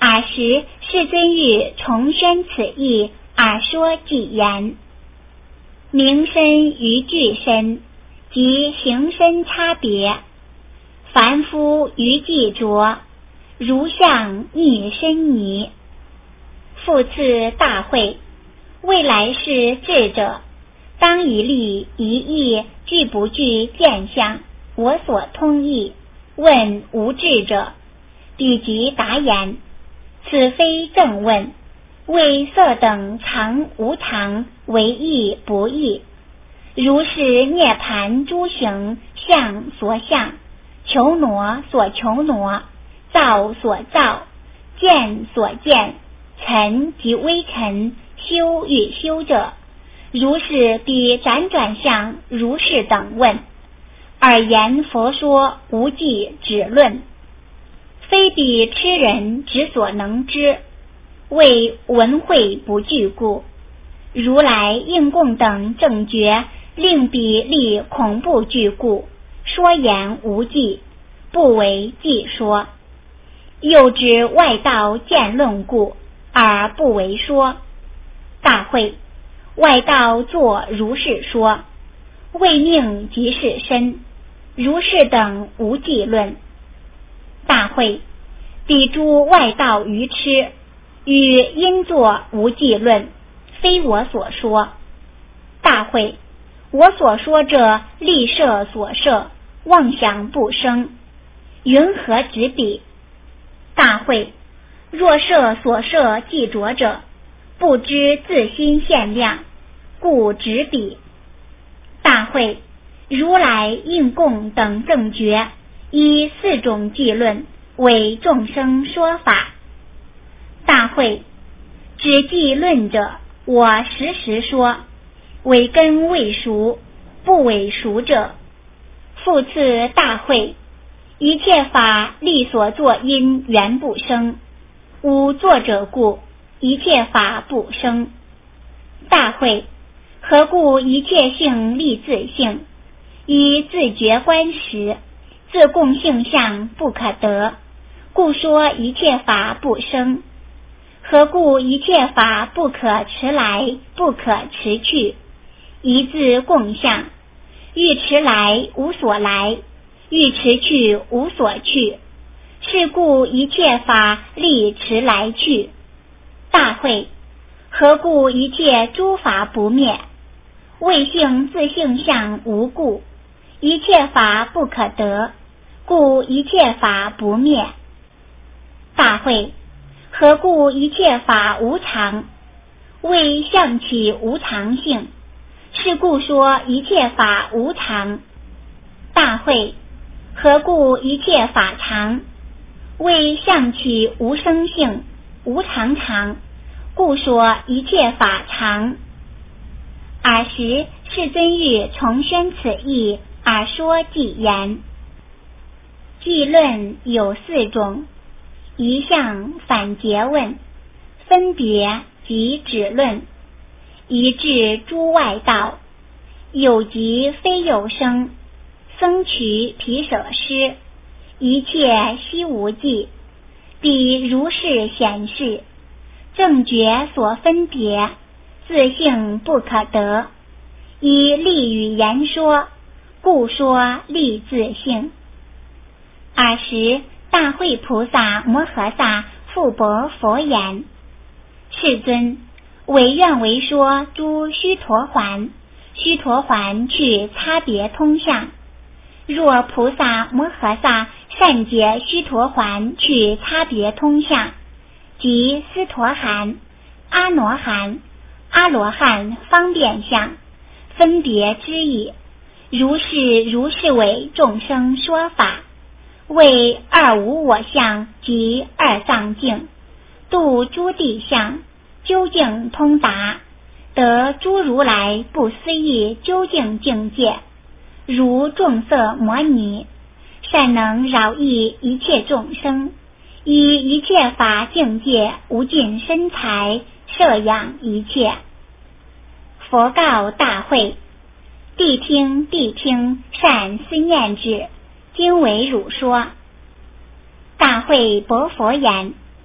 尔时世尊欲重宣此义而说偈言：名身与具身及形身差别，凡夫于寂着，如相逆身泥。复次大会，未来世智者，当以立一义具不具见相，我所通义，问无智者，彼即答言：此非正问，为色等常无常，为义不义。如是涅盘诸行相所相，求挪所求挪，造所造，见所见，尘及微尘，修与修者，如是彼辗转相如是等问，尔言佛说无记止论，非彼痴人之所能知，为闻慧不具故。如来应供等正觉，令彼立恐怖具故，说言无记，不为记说。又指外道见论故，而不为说。大会，外道作如是说，未命即是身，如是等无记论。大会，彼诸外道愚痴，与因作无记论，非我所说。大会，我所说者立设所设，妄想不生，云何止彼？大会，若设所设既着者，不知自心限量，故止彼。大会，如来应供等正觉，依四种记论为众生说法。大会，指记论者，我实时说，为根未熟，不为熟者。复次大会，一切法力所作因缘不生，无作者故，一切法不生。大会，何故一切性立自性，依自觉观时，自共性相不可得，故说一切法不生。何故一切法不可持来，不可持去，一自共相，欲持来无所来，欲持去无所去，是故一切法立持来去。大会，何故一切诸法不灭？为性自性相无故，一切法不可得，故一切法不灭。大会，何故一切法无常？为相起无常性，是故说一切法无常。大会，何故一切法常？为相起无生性，无常常，故说一切法常。尔时世尊欲重宣此义而说偈言：偈论有四种，一向反诘问，分别及止论，一至诸外道，有即非有生，僧取毗舍施，一切悉无记，彼如是显示，正觉所分别，自性不可得，以立语言说，故说立自性。尔时大会菩萨摩诃萨复白佛言：世尊，唯愿为说诸须陀洹，须陀洹去差别通相。若菩萨摩诃萨善解须陀洹去差别通相，即斯陀含、阿罗含、阿罗汉方便相分别之意，如是为众生说法，为二无我相及二藏境，度诸地相，究竟通达，得诸如来不思议究竟境界，如众色摩尼，善能饶益一切众生，以一切法境界无尽身材摄养一切。佛告大会：谛听谛听，善思念之，今为汝说。大会白佛言：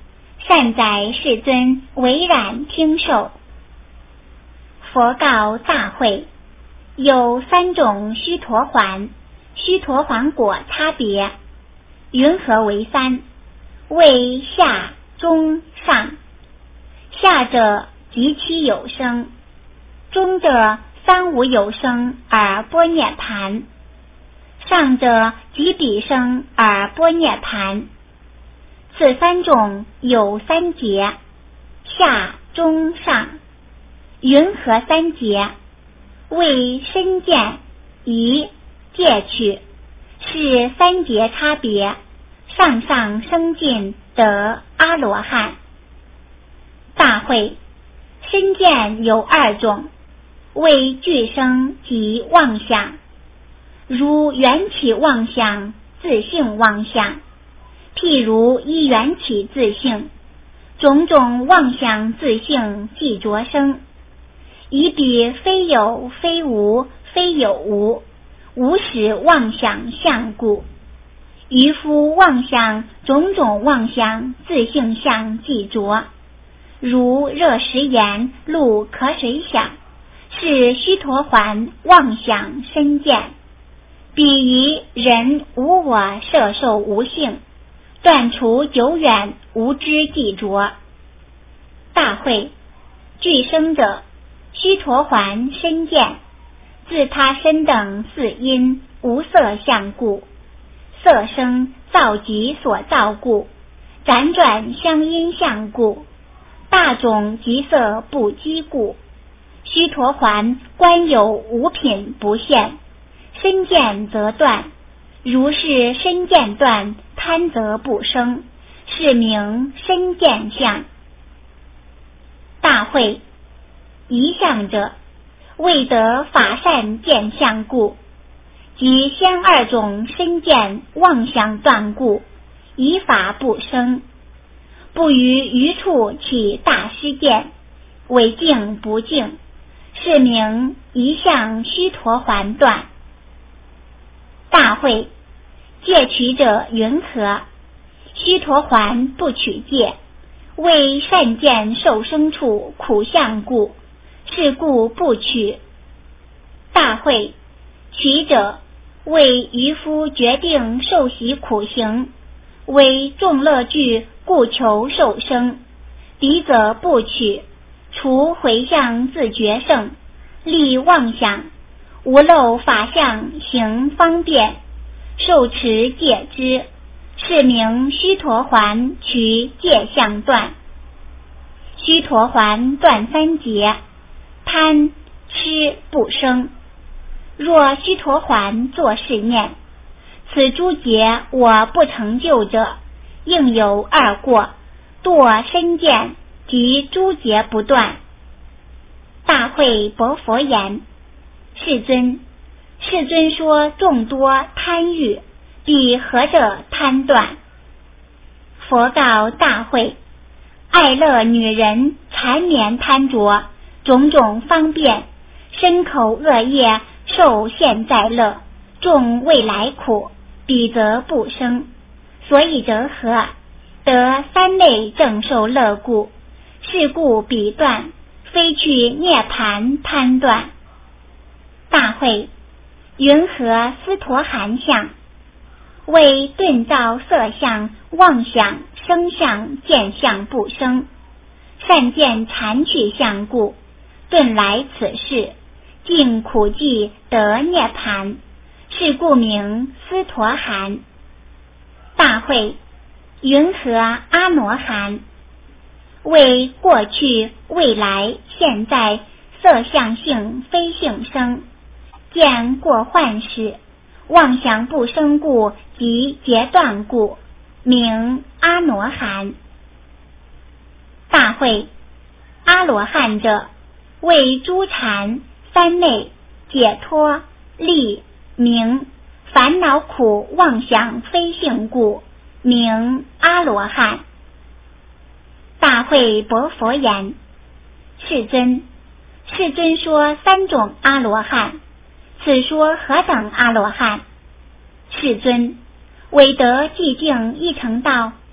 善哉世尊唯然听受。佛告大会，有3种须陀洹，须陀洹果差别，云何为3？为下、中、上。下者极其有生，中者3无有生而般涅盘，上者极彼生而般涅盘。此3种有3劫，下、中、上。云何3劫？为身见、疑、戒取，是3劫差别，上上升进得阿罗汉。大会，身见有2种，为俱生及妄想，如缘起妄想、自性妄想。譬如依缘起自性，种种妄想自性即着生，以彼非有非无非有无，无始妄想相故。渔夫妄想种种妄想自性相即着，如热食盐、露可水响，是须陀洹妄想身见。彼于人无我摄受无性，断除久远无知即着。大会，俱生者，须陀洹身见，自他身等4因无色相故，色生造集所造故，辗转相因相故，大种即色不积故。须陀洹观有五品不现，身见则断，如是身见断，贪则不生，是名身见相。大会，一相者，未得法善见相故，即先2种身见妄想断故，以法不生，不于余处起大施见，为净不净，是名一相须陀洹断。大会，戒取者云何？须陀洹不取戒，为善见受生处苦相故，是故不取。大会，取者，为渔夫决定受习苦行，为众乐具故求受生，彼者不取，除回向自觉胜，立妄想，无漏法相行方便，受持戒之，是名须陀洹取戒相断。须陀洹断3劫，贪、痴不生。若须陀洹作是念，此诸劫我不成就者，应有2过，堕身见及诸劫不断。大会薄佛言：世尊，世尊说众多贪欲，彼何者贪断？佛告大会：爱乐女人缠绵贪着，种种方便，身口恶业受现在乐，众未来苦，彼则不生。所以者何？得3类正受乐故，是故彼断，非去涅盘贪断。大会，云何斯陀含相？为顿造色相、妄想、声相、见相不生，善见缠去相故，顿来此世，尽苦际得涅盘，是故名斯陀含。大会，云何阿罗汉？为过去、未来、现在色相性非性生，见过患时，妄想不生故及截断故，名阿罗汉。大会，阿罗汉者，为诸禅、3类、解脱、力、明、烦恼苦妄想非性故，名阿罗汉。大会薄佛言：世尊，世尊说3种阿罗汉，此说何等阿罗汉？世尊，唯得寂静一成道，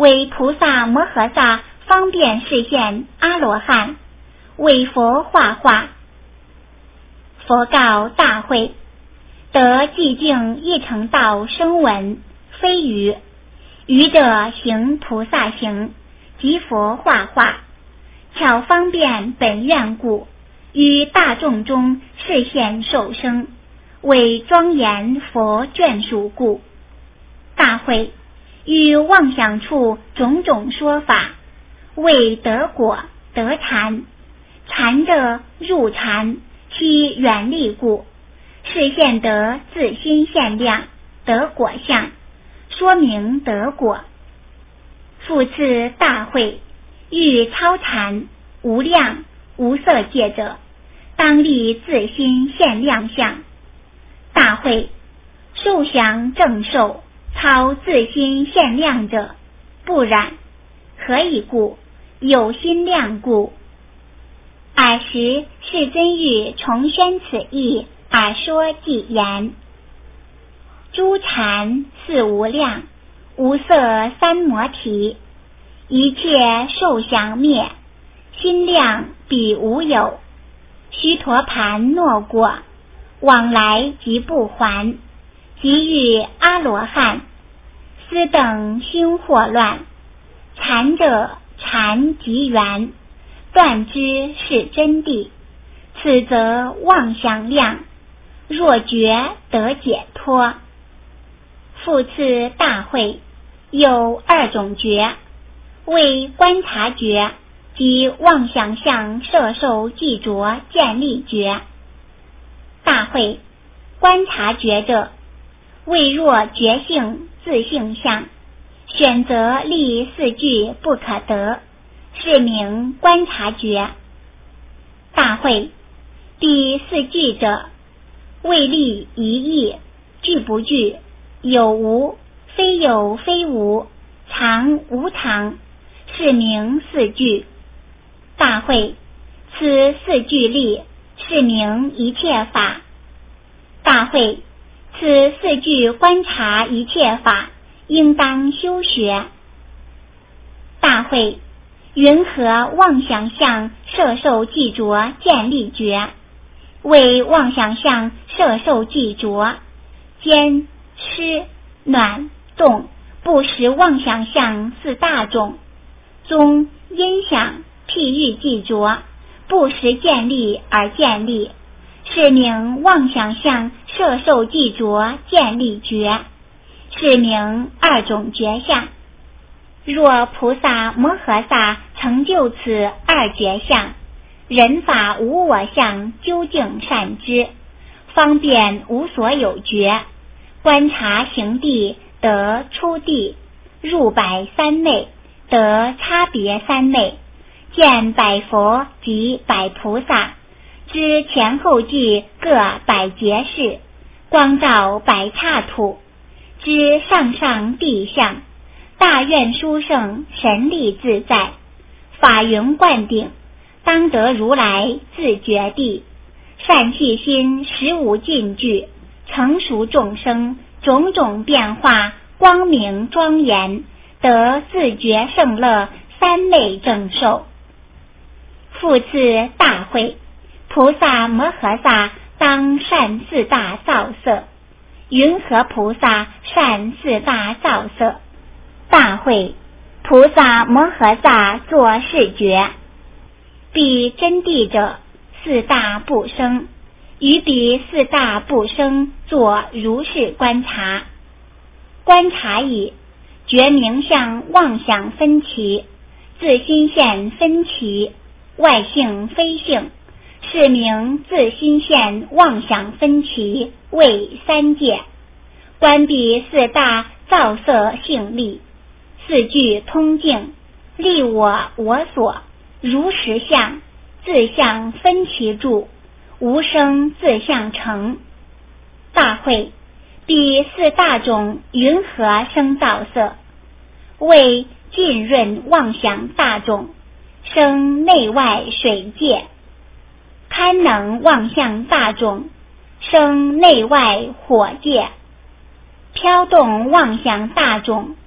为菩萨摩诃萨方便示现阿罗汉，为佛化化。佛告大会：得寂静一成道声闻，非愚。愚者行菩萨行，即佛化化，巧方便本愿故，于大众中示现受生，为庄严佛眷属故。大会于妄想处种种说法，为得果得禅，禅者入禅，悉远离故，示现得自心现量，得果相，说明得果。复次大会，欲超禅无量无色界者，当立自心现量相。大会，受想正受超自心现量者，不然。何以故？有心量故。尔时世尊欲重宣此义，而说偈言：诸禅四无量，无色三摩提，一切受想灭，心量彼无有。须陀盘诺过，往来即不还。即遇阿罗汉，斯等心惑乱。禅者禅即圆，断知是真谛。此则妄想量，若觉得解脱。复次大会，有二种觉，为观察觉及妄想相摄受记着见力觉。大会，观察觉者，为若觉性自性相，选择立四句不可得，是名观察觉。大会，第四句者，为立一义，具不具，有无，非有非无，常无常，是名四句。大会，此四句立，是名一切法。大会，此四句观察一切法，应当修学。大会，云何妄想相摄受记着见力觉？为妄想相摄受记着，坚湿暖动不识妄想相四大种，宗音响譬喻记着，不识见力而见力，是名妄想相摄受记着见力觉，是名二种觉相。若菩萨摩诃萨成就此二觉相，人法无我相究竟善知，方便无所有觉，观察行地得出地，入百三昧得差别三昧，见百佛及百菩萨，知前后际各百劫事，光照百刹土，知上上地相，大愿殊胜神力自在，法云灌顶，当得如来自觉地，善气心实无尽具，成熟众生种种变化，光明庄严，得自觉胜乐三昧正受。复次大会，菩萨摩诃萨当善四大造色。云何菩萨善四大造色？大会，菩萨摩诃萨作是觉：彼真谛者，四大不生，于彼四大不生作如是观察。观察已，觉名相妄想分歧，自心现分歧，外性非性，是名自心现妄想分歧，为三界。观彼四大造色性力，四句通境，立我所，如实相，自相分歧住，无生自相成。大会，彼四大种云何生造色？为浸润妄想大种，生内外水界；堪能妄想大种，生内外火界；飘动妄想大种，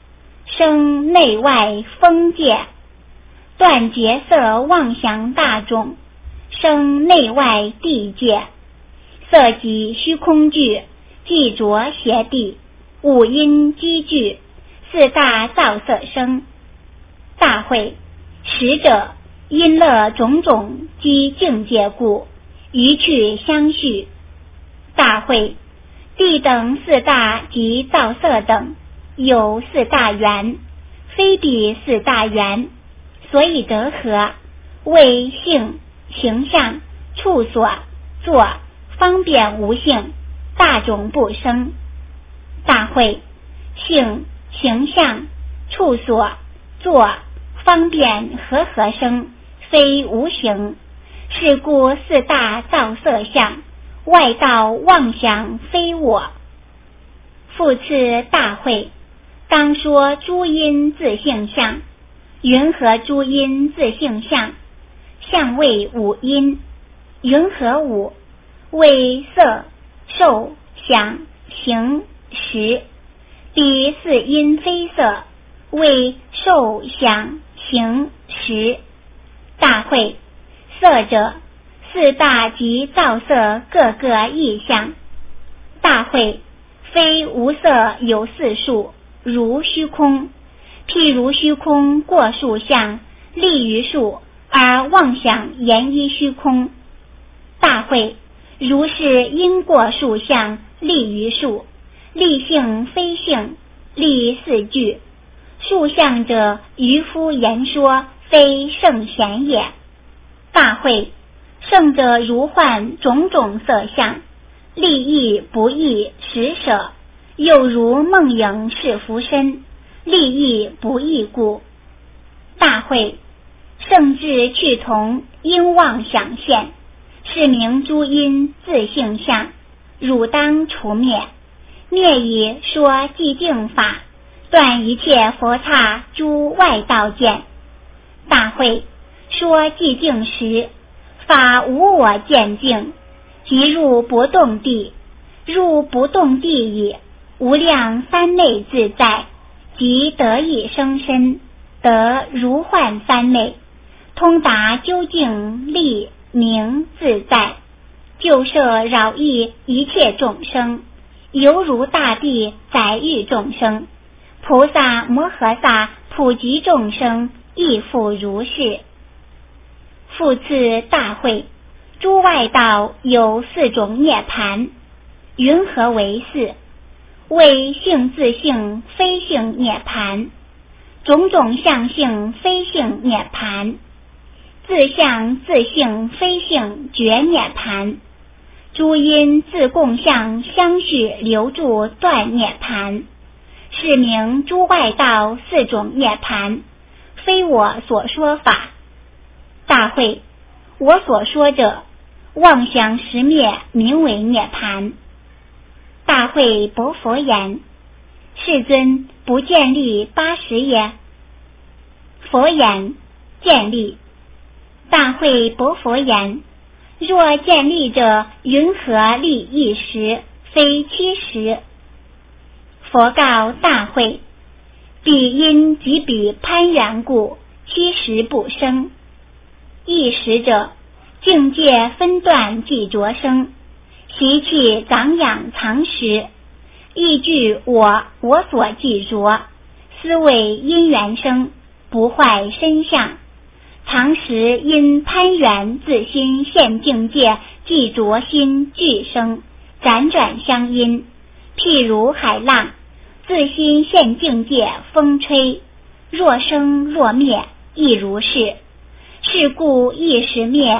生内外风界，断结色妄想大种，生内外地界，色即虚空聚，即着邪地，五阴积聚，四大造色生。大会实者，因乐种种及境界故，余去相续。大会地等四大及造色等，有四大缘，非彼四大缘，所以得合，为性、形象、处所、作、方便无性，大种不生。大会性、形象、处所、作、方便和合生，非无形，是故四大造色相，外道妄想非我。复次大会，当说诸因自性相，云何诸因自性相？相谓五因，云何五？为色、受、想、行、识。彼四因非色，为受、想、行、识。大会色者，四大及造色各个异相。大会非无色有四数，如虚空。譬如虚空过数相，立于数，而妄想言依虚空。大会如是因过数相，立于数，立性非性，立四句。数相者，渔夫言说，非圣贤也。大会圣者如幻种种色相，利益不易实舍，又如梦影是浮身，利益不易故。大会圣智去同因妄想现，是名诸因自性相，汝当除灭。灭以说寂静法，断一切佛刹诸外道见。大会说寂静时，法无我见境，即入不动地，入不动地矣，无量三昧自在，即得以生身，得如幻三昧，通达究竟力明自在，救摄扰益一切众生，犹如大地载育众生，菩萨摩诃萨普及众生，亦复如是。复次大会，诸外道有四种涅盘，云何为四？为性自性非性涅盘，种种相性非性涅盘，自相自性非性觉涅盘，诸因自共相相续留住断涅盘，是名诸外道四种涅盘，非我所说法。大会我所说者，妄想识灭，名为涅盘。大会薄佛言：世尊不见立80也？佛言：见立。大会薄佛言：若见立者，云何立一时，非70？佛告大会：彼因即彼攀缘故，70不生。一时者，境界分断即着生，习气长养藏识，亦具我所即着，思维因缘生，不坏身相。常时因攀缘自心现境界，即着心俱生，辗转相因。譬如海浪，自心现境界，风吹，若生若灭，亦如是。是故一时灭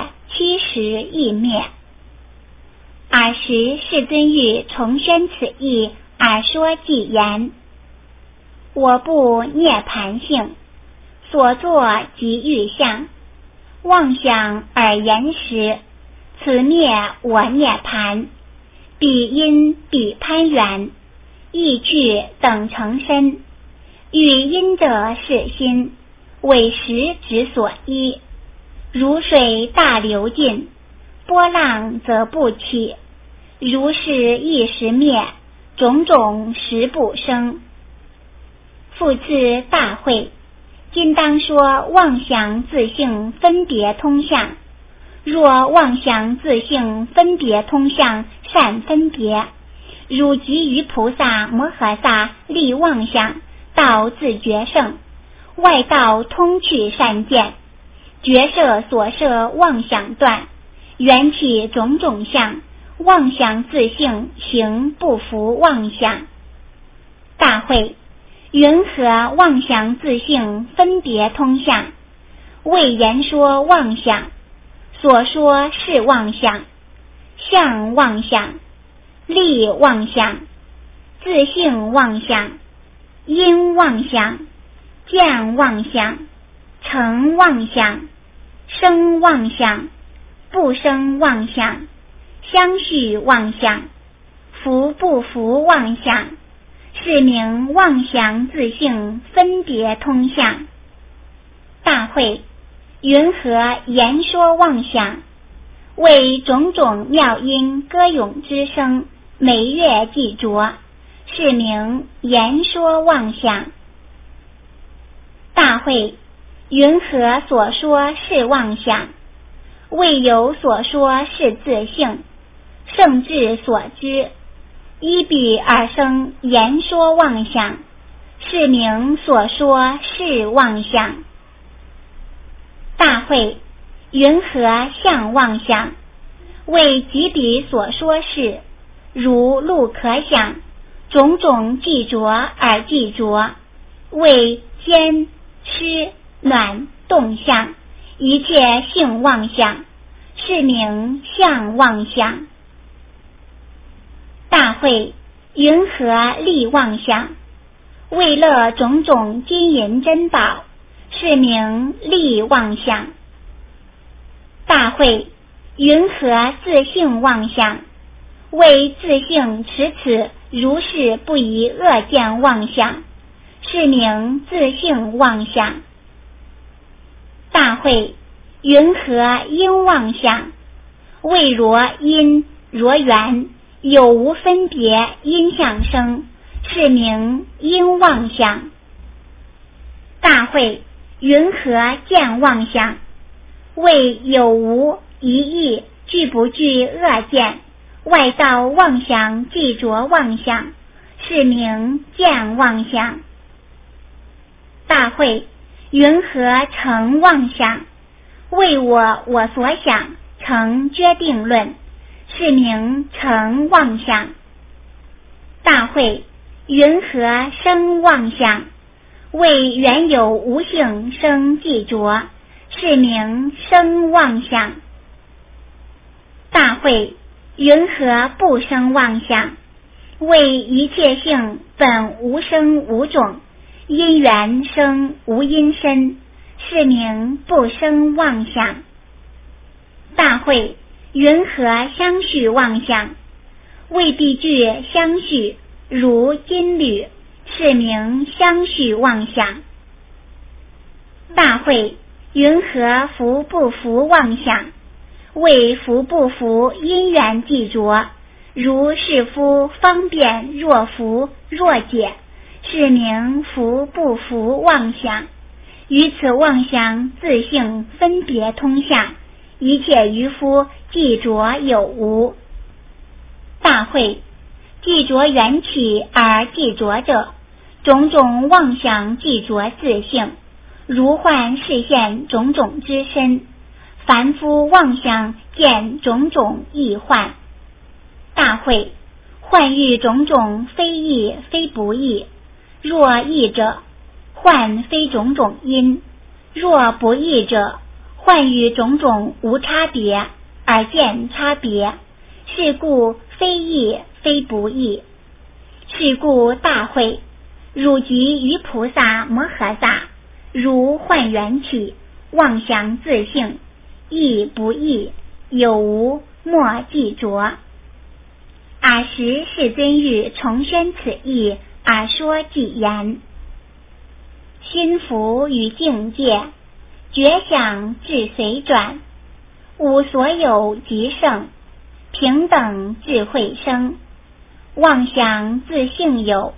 ，70亦灭。尔时世尊欲重宣此义，而说偈言：我不涅盘性，所作即欲相，妄想而言实，此灭我涅盘。彼因彼攀缘，亦具等成身，与因者是心，为实之所依。如水大流尽，波浪则不起，如是一时灭，种种时不生。 复次大会，今当说妄想自性分别通相。若妄想自性分别通相善分别，汝即于菩萨摩诃萨立妄想，道自觉胜，外道通去善见，觉摄所摄妄想断，缘起种种相，妄想自性行不服妄想。大会，云何妄想自性分别通相？为言说妄想，所说是妄想，相妄想，力妄想，自性妄想，因妄想，见妄想，成妄想，生妄想，不生妄想，相续妄想，服不服妄想，是名妄想自性分别通相。大会，云何言说妄想？为种种妙音歌咏之声，每月记着，是名言说妄想。大会，云何所说是妄想？未有所说是自性，圣智所知，依彼而生言说妄想，是名所说是妄想。大会，云何相妄想？为即彼所说事，如路可想，种种记着而记着，为坚湿暖动向，一切性妄想，是名相妄想。大会，云何立妄想？为乐种种金银珍宝，是名立妄想。大会，云何自性妄想？为自性持此如是不宜恶见妄想，是名自性妄想。大会，云何因妄想？为若因若缘，有无分别因相生，是名因妄想。大会，云何见妄想？为有无一意具不具恶见，外道妄想记着妄想，是名见妄想。大会，云何成妄想？为我所想成决定论，是名成妄想。大会，云何生妄想？为原有无性生记着，是名生妄想。大会，云何不生妄想？为一切性本无生无种，因缘生无因身，是名不生妄想。大会，云何相续妄想？为必具相续，如金缕，是名相续妄想。大会，云何服不服妄想？为服不服因缘记着，如是夫方便若服若解，是名服不服妄想。于此妄想自性分别通相，一切渔夫记着有无。大会，记着缘起而记着者，种种妄想记着自性，如幻视现种种之身，凡夫妄想见种种异幻。大会，幻欲种种非异非不异，若异者，幻非种种因；若不异者，幻与种种无差别而见差别，是故非异非不异。是故大会，汝即于菩萨摩诃萨，如幻缘起，妄想自性，异不异，有无莫记着。尔时世尊欲重宣此义，而说偈言：心浮于境界，觉想至随转，无所有即胜，平等智慧生。妄想自性有，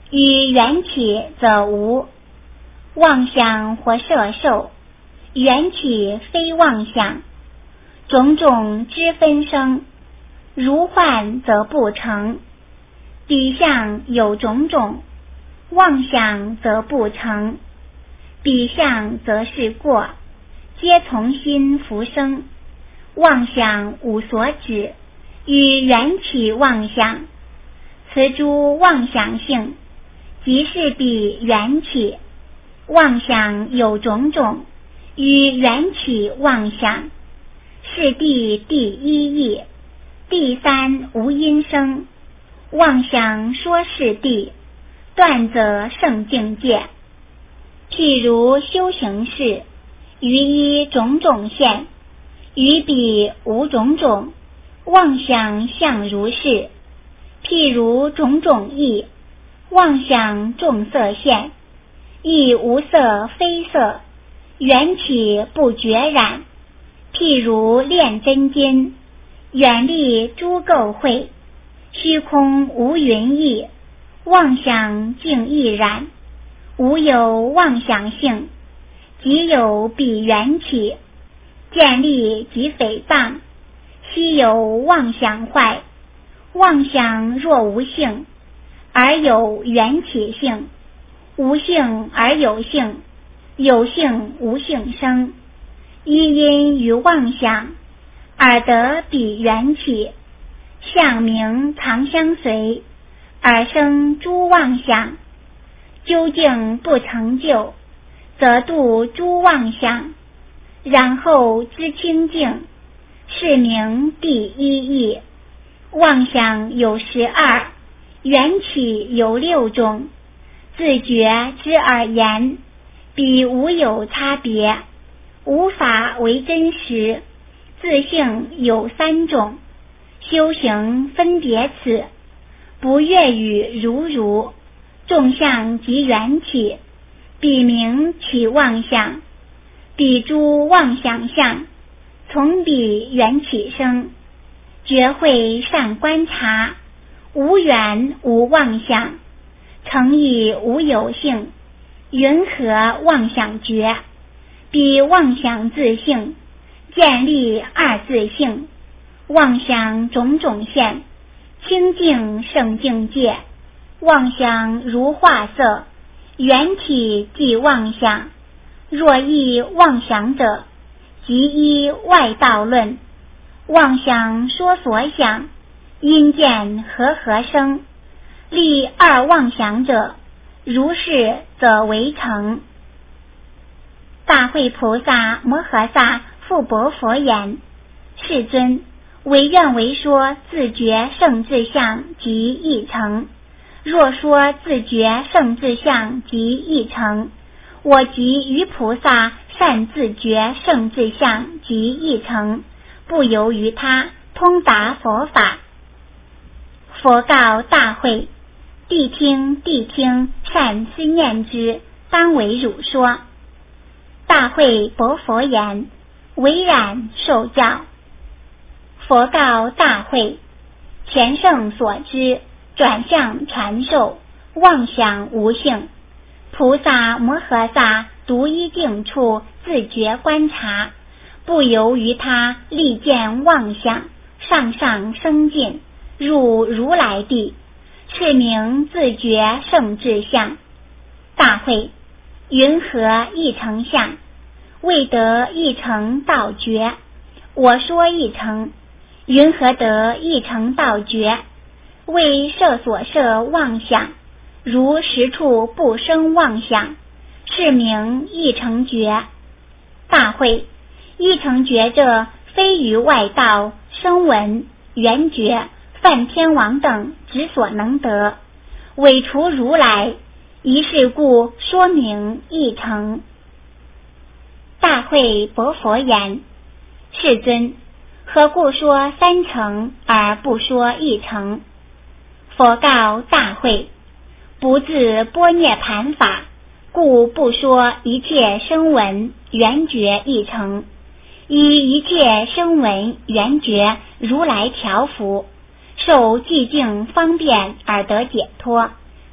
与缘起则无。妄想或摄受，缘起非妄想，种种之分生，如幻则不成。彼相有种种，妄想则不成。彼相则是过，皆从心浮生。妄想无所止，与缘起妄想。此诸妄想性，即是彼缘起。妄想有种种，与缘起妄想。是第一义。第三无因生。妄想说是地，断则圣境界。譬如修行事，于一种种现，于彼无种种，妄想相如是。譬如种种意，妄想众色现，亦无色非色，缘起不觉染。譬如炼真金，远离诸垢秽，虚空无云翳，妄想净亦然。无有妄想性，即有彼缘起。见利即诽谤，悉有妄想坏。妄想若无性，而有缘起性；无性而有性，有性无性生。一因于妄想，而得彼缘起。相名常相随，而生诸妄想。究竟不成就，则度诸妄想，然后知清净，是名第一义。妄想有12，缘起有6种。自觉之而言，彼无有差别，无法为真实。自性有3种，修行分别此，不越与如。众相即缘起，彼名起妄想。彼诸妄想相，从彼缘起生。觉慧善观察，无缘无妄想，诚以无有性，云何妄想觉？彼妄想自性，见利二自性。妄想种种现，清净圣境界。妄想如化色，缘起即妄想。若依妄想者，即依外道论。妄想说所想，因见和生。立二妄想者，如是则为成。大慧菩萨摩诃萨复白佛言：世尊，唯愿为说自觉圣智相即一成。若说自觉圣智相即一成，我即于菩萨善自觉圣智相即一成，不由于他，通达佛法。佛告大慧：谛听，善思念之，当为汝说。大慧白佛言：唯然受教。佛告大慧：前圣所知，转向传授，妄想无性。菩萨摩诃萨独一境处自觉观察，不由于他力见妄想，上升进，入如来地，是名自觉圣智相。大慧：云何一成相？未得一成道觉。我说一成，云何得一成道觉？为设所设妄想，如实处不生妄想，是名一成觉。大慧：一成觉者，非于外道、声闻、缘觉、梵天王等之所能得，唯除如来，一是故说明一成。大慧白佛言：世尊，何故说3成而不说1成？佛告大慧：不自般涅盘法，故不说一切声闻缘觉1成。以一切声闻缘觉如来调伏，受寂静方便而得解脱，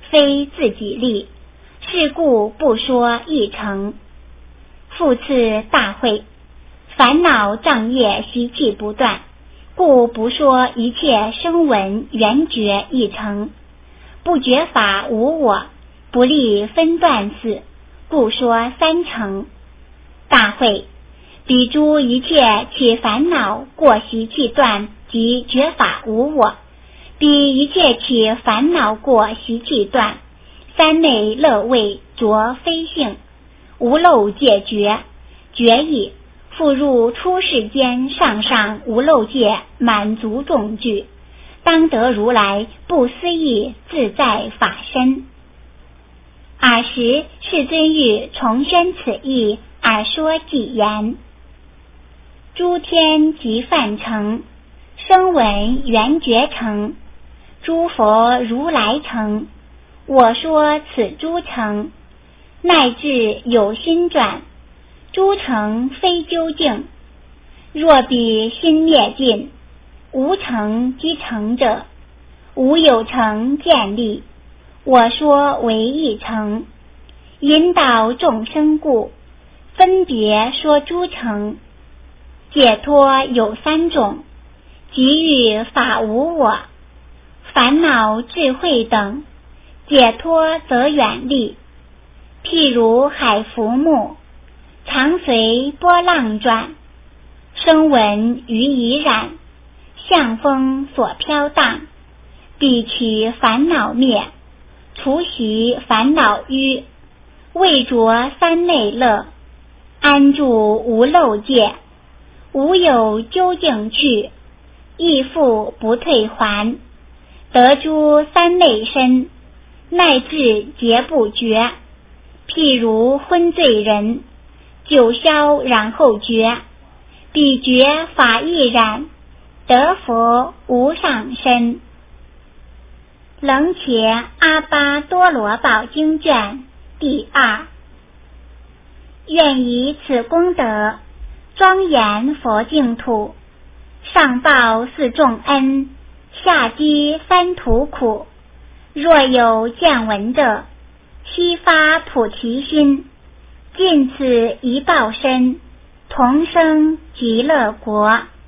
非自己利，是故不说一成。复次大会，烦恼障业习气不断，故不说一切声闻缘觉一成。不觉法无我，不立分段死，故说三成。大会，彼诸一切起烦恼过习气断及觉法无我，彼一切起烦恼过习气断，三昧乐味着非性，无漏界觉，觉意复入出世间上上无漏界满足众具，当得如来不思议自在法身。尔时世尊欲重宣此义而说偈言：诸天即梵成，声闻缘觉成，诸佛如来成，我说此诸成，乃至有心转，诸成非究竟。若彼心灭尽，无成即成者，无有成见立，我说为一成。引导众生故，分别说诸成。解脱有三种，即欲法无我，烦恼智慧等，解脱则远离。譬如海浮木，常随波浪转，声闻于已染，向风所飘荡，彼取烦恼灭，除习烦恼淤，未着三昧乐，安住无漏界，无有究竟去，亦复不退还，得诸三昧身，乃至劫不绝。譬如昏醉人，酒消然后觉，彼觉法亦然，得佛无上身。楞伽阿巴多罗宝经卷第2。愿以此功德庄严佛净土，上报四重恩，下积三途苦。若有见闻者，悉发菩提心，尽此一报身，同生极乐国。